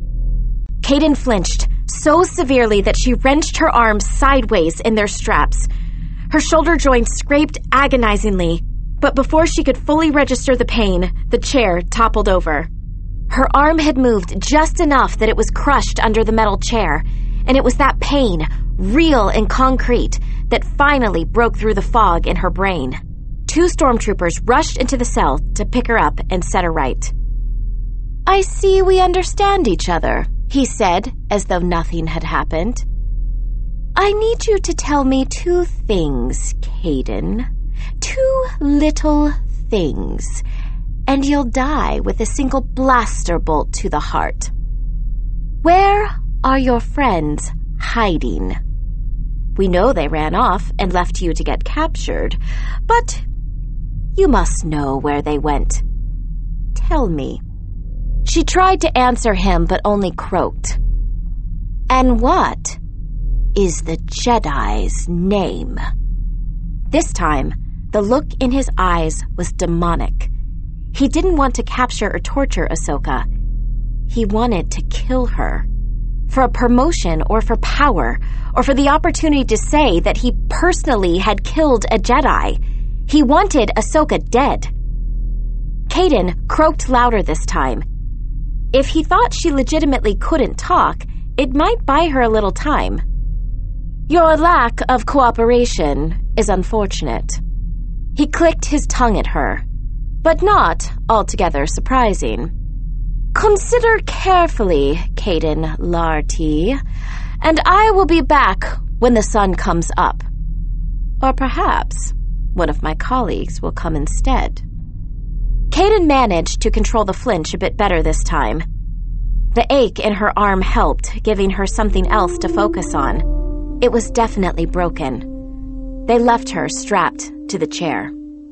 Kaidan flinched so severely that she wrenched her arms sideways in their straps. Her shoulder joint scraped agonizingly, but before she could fully register the pain, the chair toppled over. Her arm had moved just enough that it was crushed under the metal chair, and it was that pain, real and concrete, that finally broke through the fog in her brain. Two stormtroopers rushed into the cell to pick her up and set her right. "I see we understand each other," he said, as though nothing had happened. "I need you to tell me two things, Kaidan. Two little things, and you'll die with a single blaster bolt to the heart. Where are your friends hiding? We know they ran off and left you to get captured, but you must know where they went. Tell me." She tried to answer him, but only croaked. "And what is the Jedi's name?" This time, the look in his eyes was demonic. He didn't want to capture or torture Ahsoka. He wanted to kill her. For a promotion or for power, or for the opportunity to say that he personally had killed a Jedi. He wanted Ahsoka dead. Kaidan croaked louder this time. If he thought she legitimately couldn't talk, it might buy her a little time. "Your lack of cooperation is unfortunate." He clicked his tongue at her, but not altogether surprising. "Consider carefully, Kaidan Larti, and I will be back when the sun comes up. Or perhaps one of my colleagues will come instead." Kaidan managed to control the flinch a bit better this time. The ache in her arm helped, giving her something else to focus on. It was definitely broken. They left her strapped to the chair.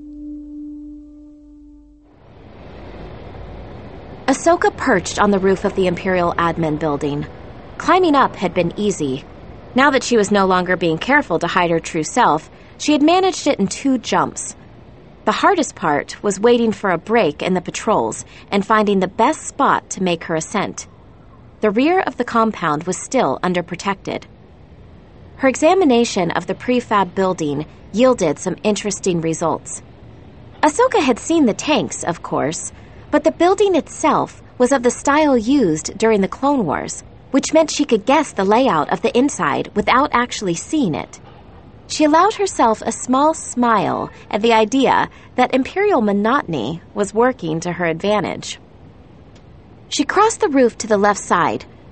Ahsoka perched on the roof of the Imperial Admin building. Climbing up had been easy. Now that she was no longer being careful to hide her true self, she had managed it in two jumps. The hardest part was waiting for a break in the patrols and finding the best spot to make her ascent. The rear of the compound was still underprotected. Her examination of the prefab building yielded some interesting results. Ahsoka had seen the tanks, of course, but the building itself was of the style used during the Clone Wars, which meant she could guess the layout of the inside without actually seeing it. She allowed herself a small smile at the idea that Imperial monotony was working to her advantage. She crossed the roof to the left side,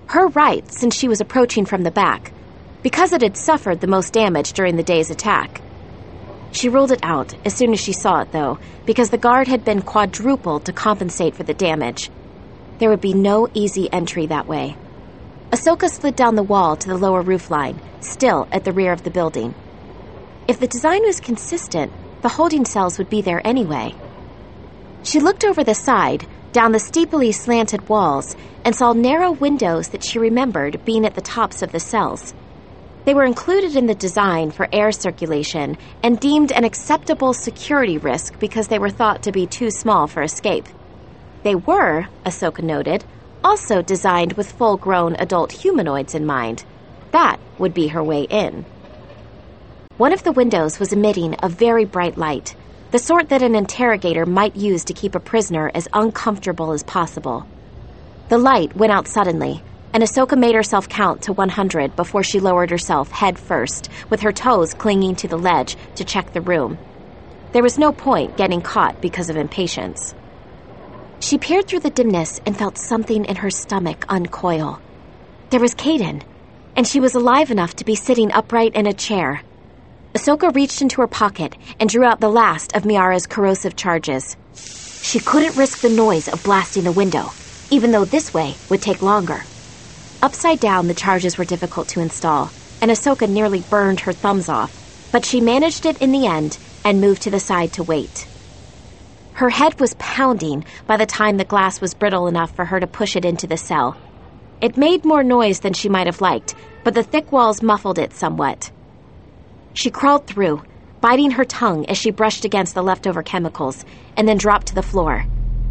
Her right, since she was approaching from the back, because it had suffered the most damage during the day's attack. She ruled it out as soon as she saw it, though, because the guard had been quadrupled to compensate for the damage. There would be no easy entry that way. Ahsoka slid down the wall to the lower roofline, still at the rear of the building. If the design was consistent, the holding cells would be there anyway. She looked over the side, down the steeply slanted walls, and saw narrow windows that she remembered being at the tops of the cells. They were included in the design for air circulation and deemed an acceptable security risk because they were thought to be too small for escape. They were, Ahsoka noted, also designed with full-grown adult humanoids in mind. That would be her way in. One of the windows was emitting a very bright light, the sort that an interrogator might use to keep a prisoner as uncomfortable as possible. The light went out suddenly, and Ahsoka made herself count to one hundred before she lowered herself head first, with her toes clinging to the ledge to check the room. There was no point getting caught because of impatience. She peered through the dimness and felt something in her stomach uncoil. There was Kaden, and she was alive enough to be sitting upright in a chair. Ahsoka reached into her pocket and drew out the last of Miara's corrosive charges. She couldn't risk the noise of blasting the window, even though this way would take longer. Upside down, the charges were difficult to install, and Ahsoka nearly burned her thumbs off, but she managed it in the end and moved to the side to wait. Her head was pounding by the time the glass was brittle enough for her to push it into the cell. It made more noise than she might have liked, but the thick walls muffled it somewhat. She crawled through, biting her tongue as she brushed against the leftover chemicals, and then dropped to the floor.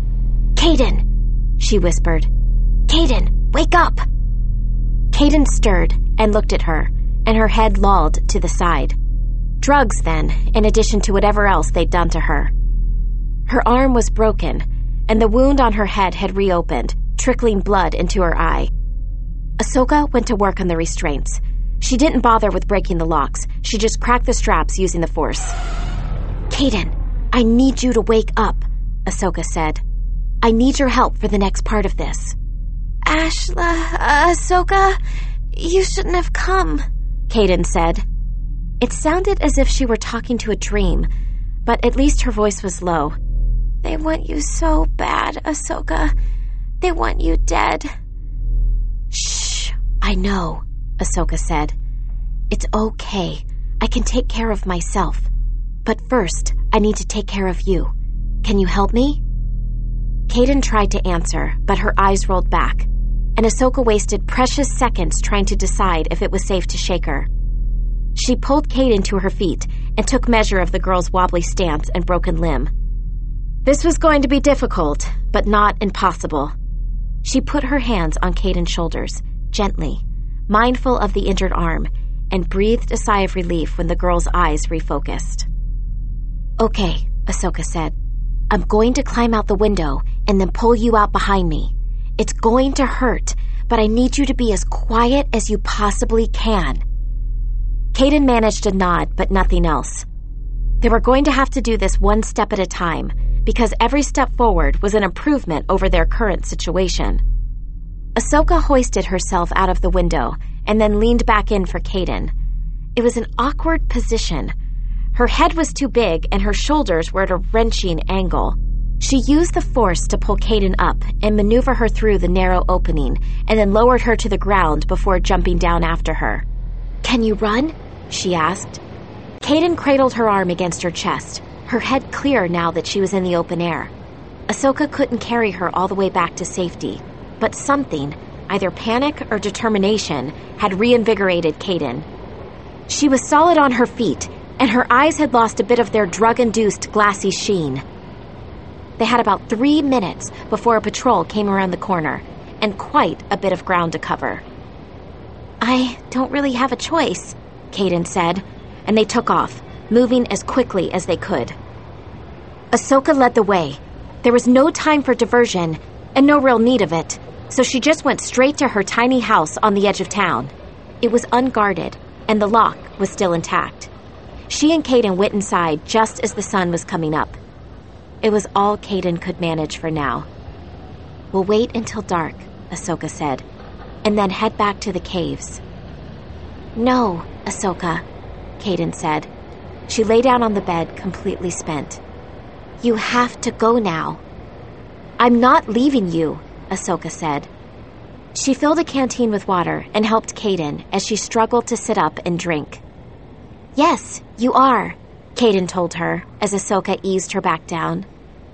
"Kaden," she whispered. "Kaden, wake up!" Kaden stirred and looked at her, and her head lolled to the side. Drugs, then, in addition to whatever else they'd done to her. Her arm was broken, and the wound on her head had reopened, trickling blood into her eye. Ahsoka went to work on the restraints. She didn't bother with breaking the locks. She just cracked the straps using the Force. "Kaden, I need you to wake up," Ahsoka said. "I need your help for the next part of this." "Ashla, uh, Ahsoka, you shouldn't have come," Kaden said. It sounded as if she were talking to a dream, but at least her voice was low. "They want you so bad, Ahsoka. They want you dead." "Shh, I know," Ahsoka said. "It's okay. I can take care of myself. But first, I need to take care of you. Can you help me?" Kaden tried to answer, but her eyes rolled back, and Ahsoka wasted precious seconds trying to decide if it was safe to shake her. She pulled Kaden to her feet and took measure of the girl's wobbly stance and broken limb. This was going to be difficult, but not impossible. She put her hands on Kaden's shoulders, gently, mindful of the injured arm, and breathed a sigh of relief when the girl's eyes refocused. "Okay," Ahsoka said. "I'm going to climb out the window and then pull you out behind me. It's going to hurt, but I need you to be as quiet as you possibly can." Kaden managed a nod, but nothing else. They were going to have to do this one step at a time, because every step forward was an improvement over their current situation. Ahsoka hoisted herself out of the window and then leaned back in for Kaden. It was an awkward position. Her head was too big and her shoulders were at a wrenching angle. She used the Force to pull Kaden up and maneuver her through the narrow opening, and then lowered her to the ground before jumping down after her. "Can you run?" she asked. Kaden cradled her arm against her chest, her head clear now that she was in the open air. Ahsoka couldn't carry her all the way back to safety, but something, either panic or determination, had reinvigorated Kaden. She was solid on her feet, and her eyes had lost a bit of their drug-induced glassy sheen. They had about three minutes before a patrol came around the corner, and quite a bit of ground to cover. "I don't really have a choice," Kaden said, and they took off, moving as quickly as they could. Ahsoka led the way. There was no time for diversion, and no real need of it, so she just went straight to her tiny house on the edge of town. It was unguarded, and the lock was still intact. She and Kaden went inside just as the sun was coming up. It was all Kaden could manage for now. "We'll wait until dark," Ahsoka said. and then head back to the caves. No, Ahsoka, Kaden said. She lay down on the bed, completely spent. You have to go now. I'm not leaving you, Ahsoka said. She filled a canteen with water and helped Kaden as she struggled to sit up and drink. Yes, you are, Kaden told her as Ahsoka eased her back down.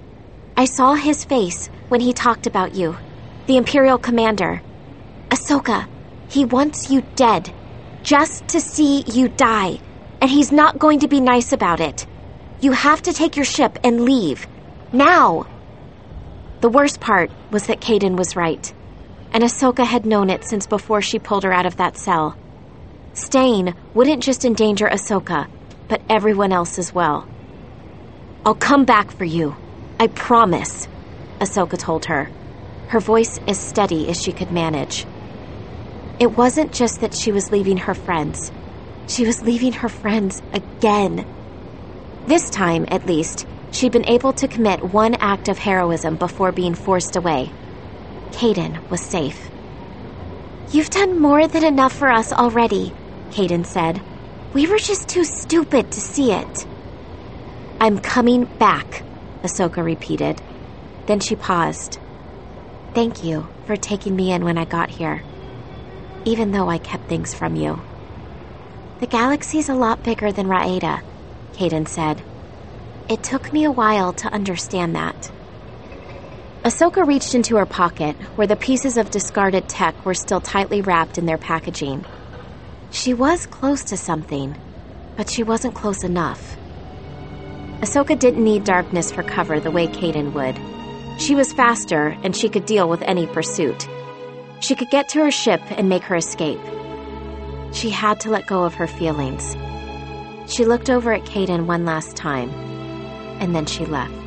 I saw his face when he talked about you, the Imperial commander. Ahsoka, he wants you dead, just to see you die, and he's not going to be nice about it. You have to take your ship and leave. Now! The worst part was that Kaden was right, and Ahsoka had known it since before she pulled her out of that cell. Staying wouldn't just endanger Ahsoka, but everyone else as well. I'll come back for you. I promise, Ahsoka told her, her voice as steady as she could manage. It wasn't just that she was leaving her friends. She was leaving her friends again. This time, at least, she'd been able to commit one act of heroism before being forced away. Kaden was safe. You've done more than enough for us already, Kaden said. We were just too stupid to see it. I'm coming back, Ahsoka repeated. Then she paused. Thank you for taking me in when I got here, even though I kept things from you. The galaxy's a lot bigger than Raeda, Kaden said. It took me a while to understand that. Ahsoka reached into her pocket, where the pieces of discarded tech were still tightly wrapped in their packaging. She was close to something, but she wasn't close enough. Ahsoka didn't need darkness for cover the way Kaden would. She was faster, and she could deal with any pursuit. She could get to her ship and make her escape. She had to let go of her feelings. She looked over at Kaden one last time, and then she left.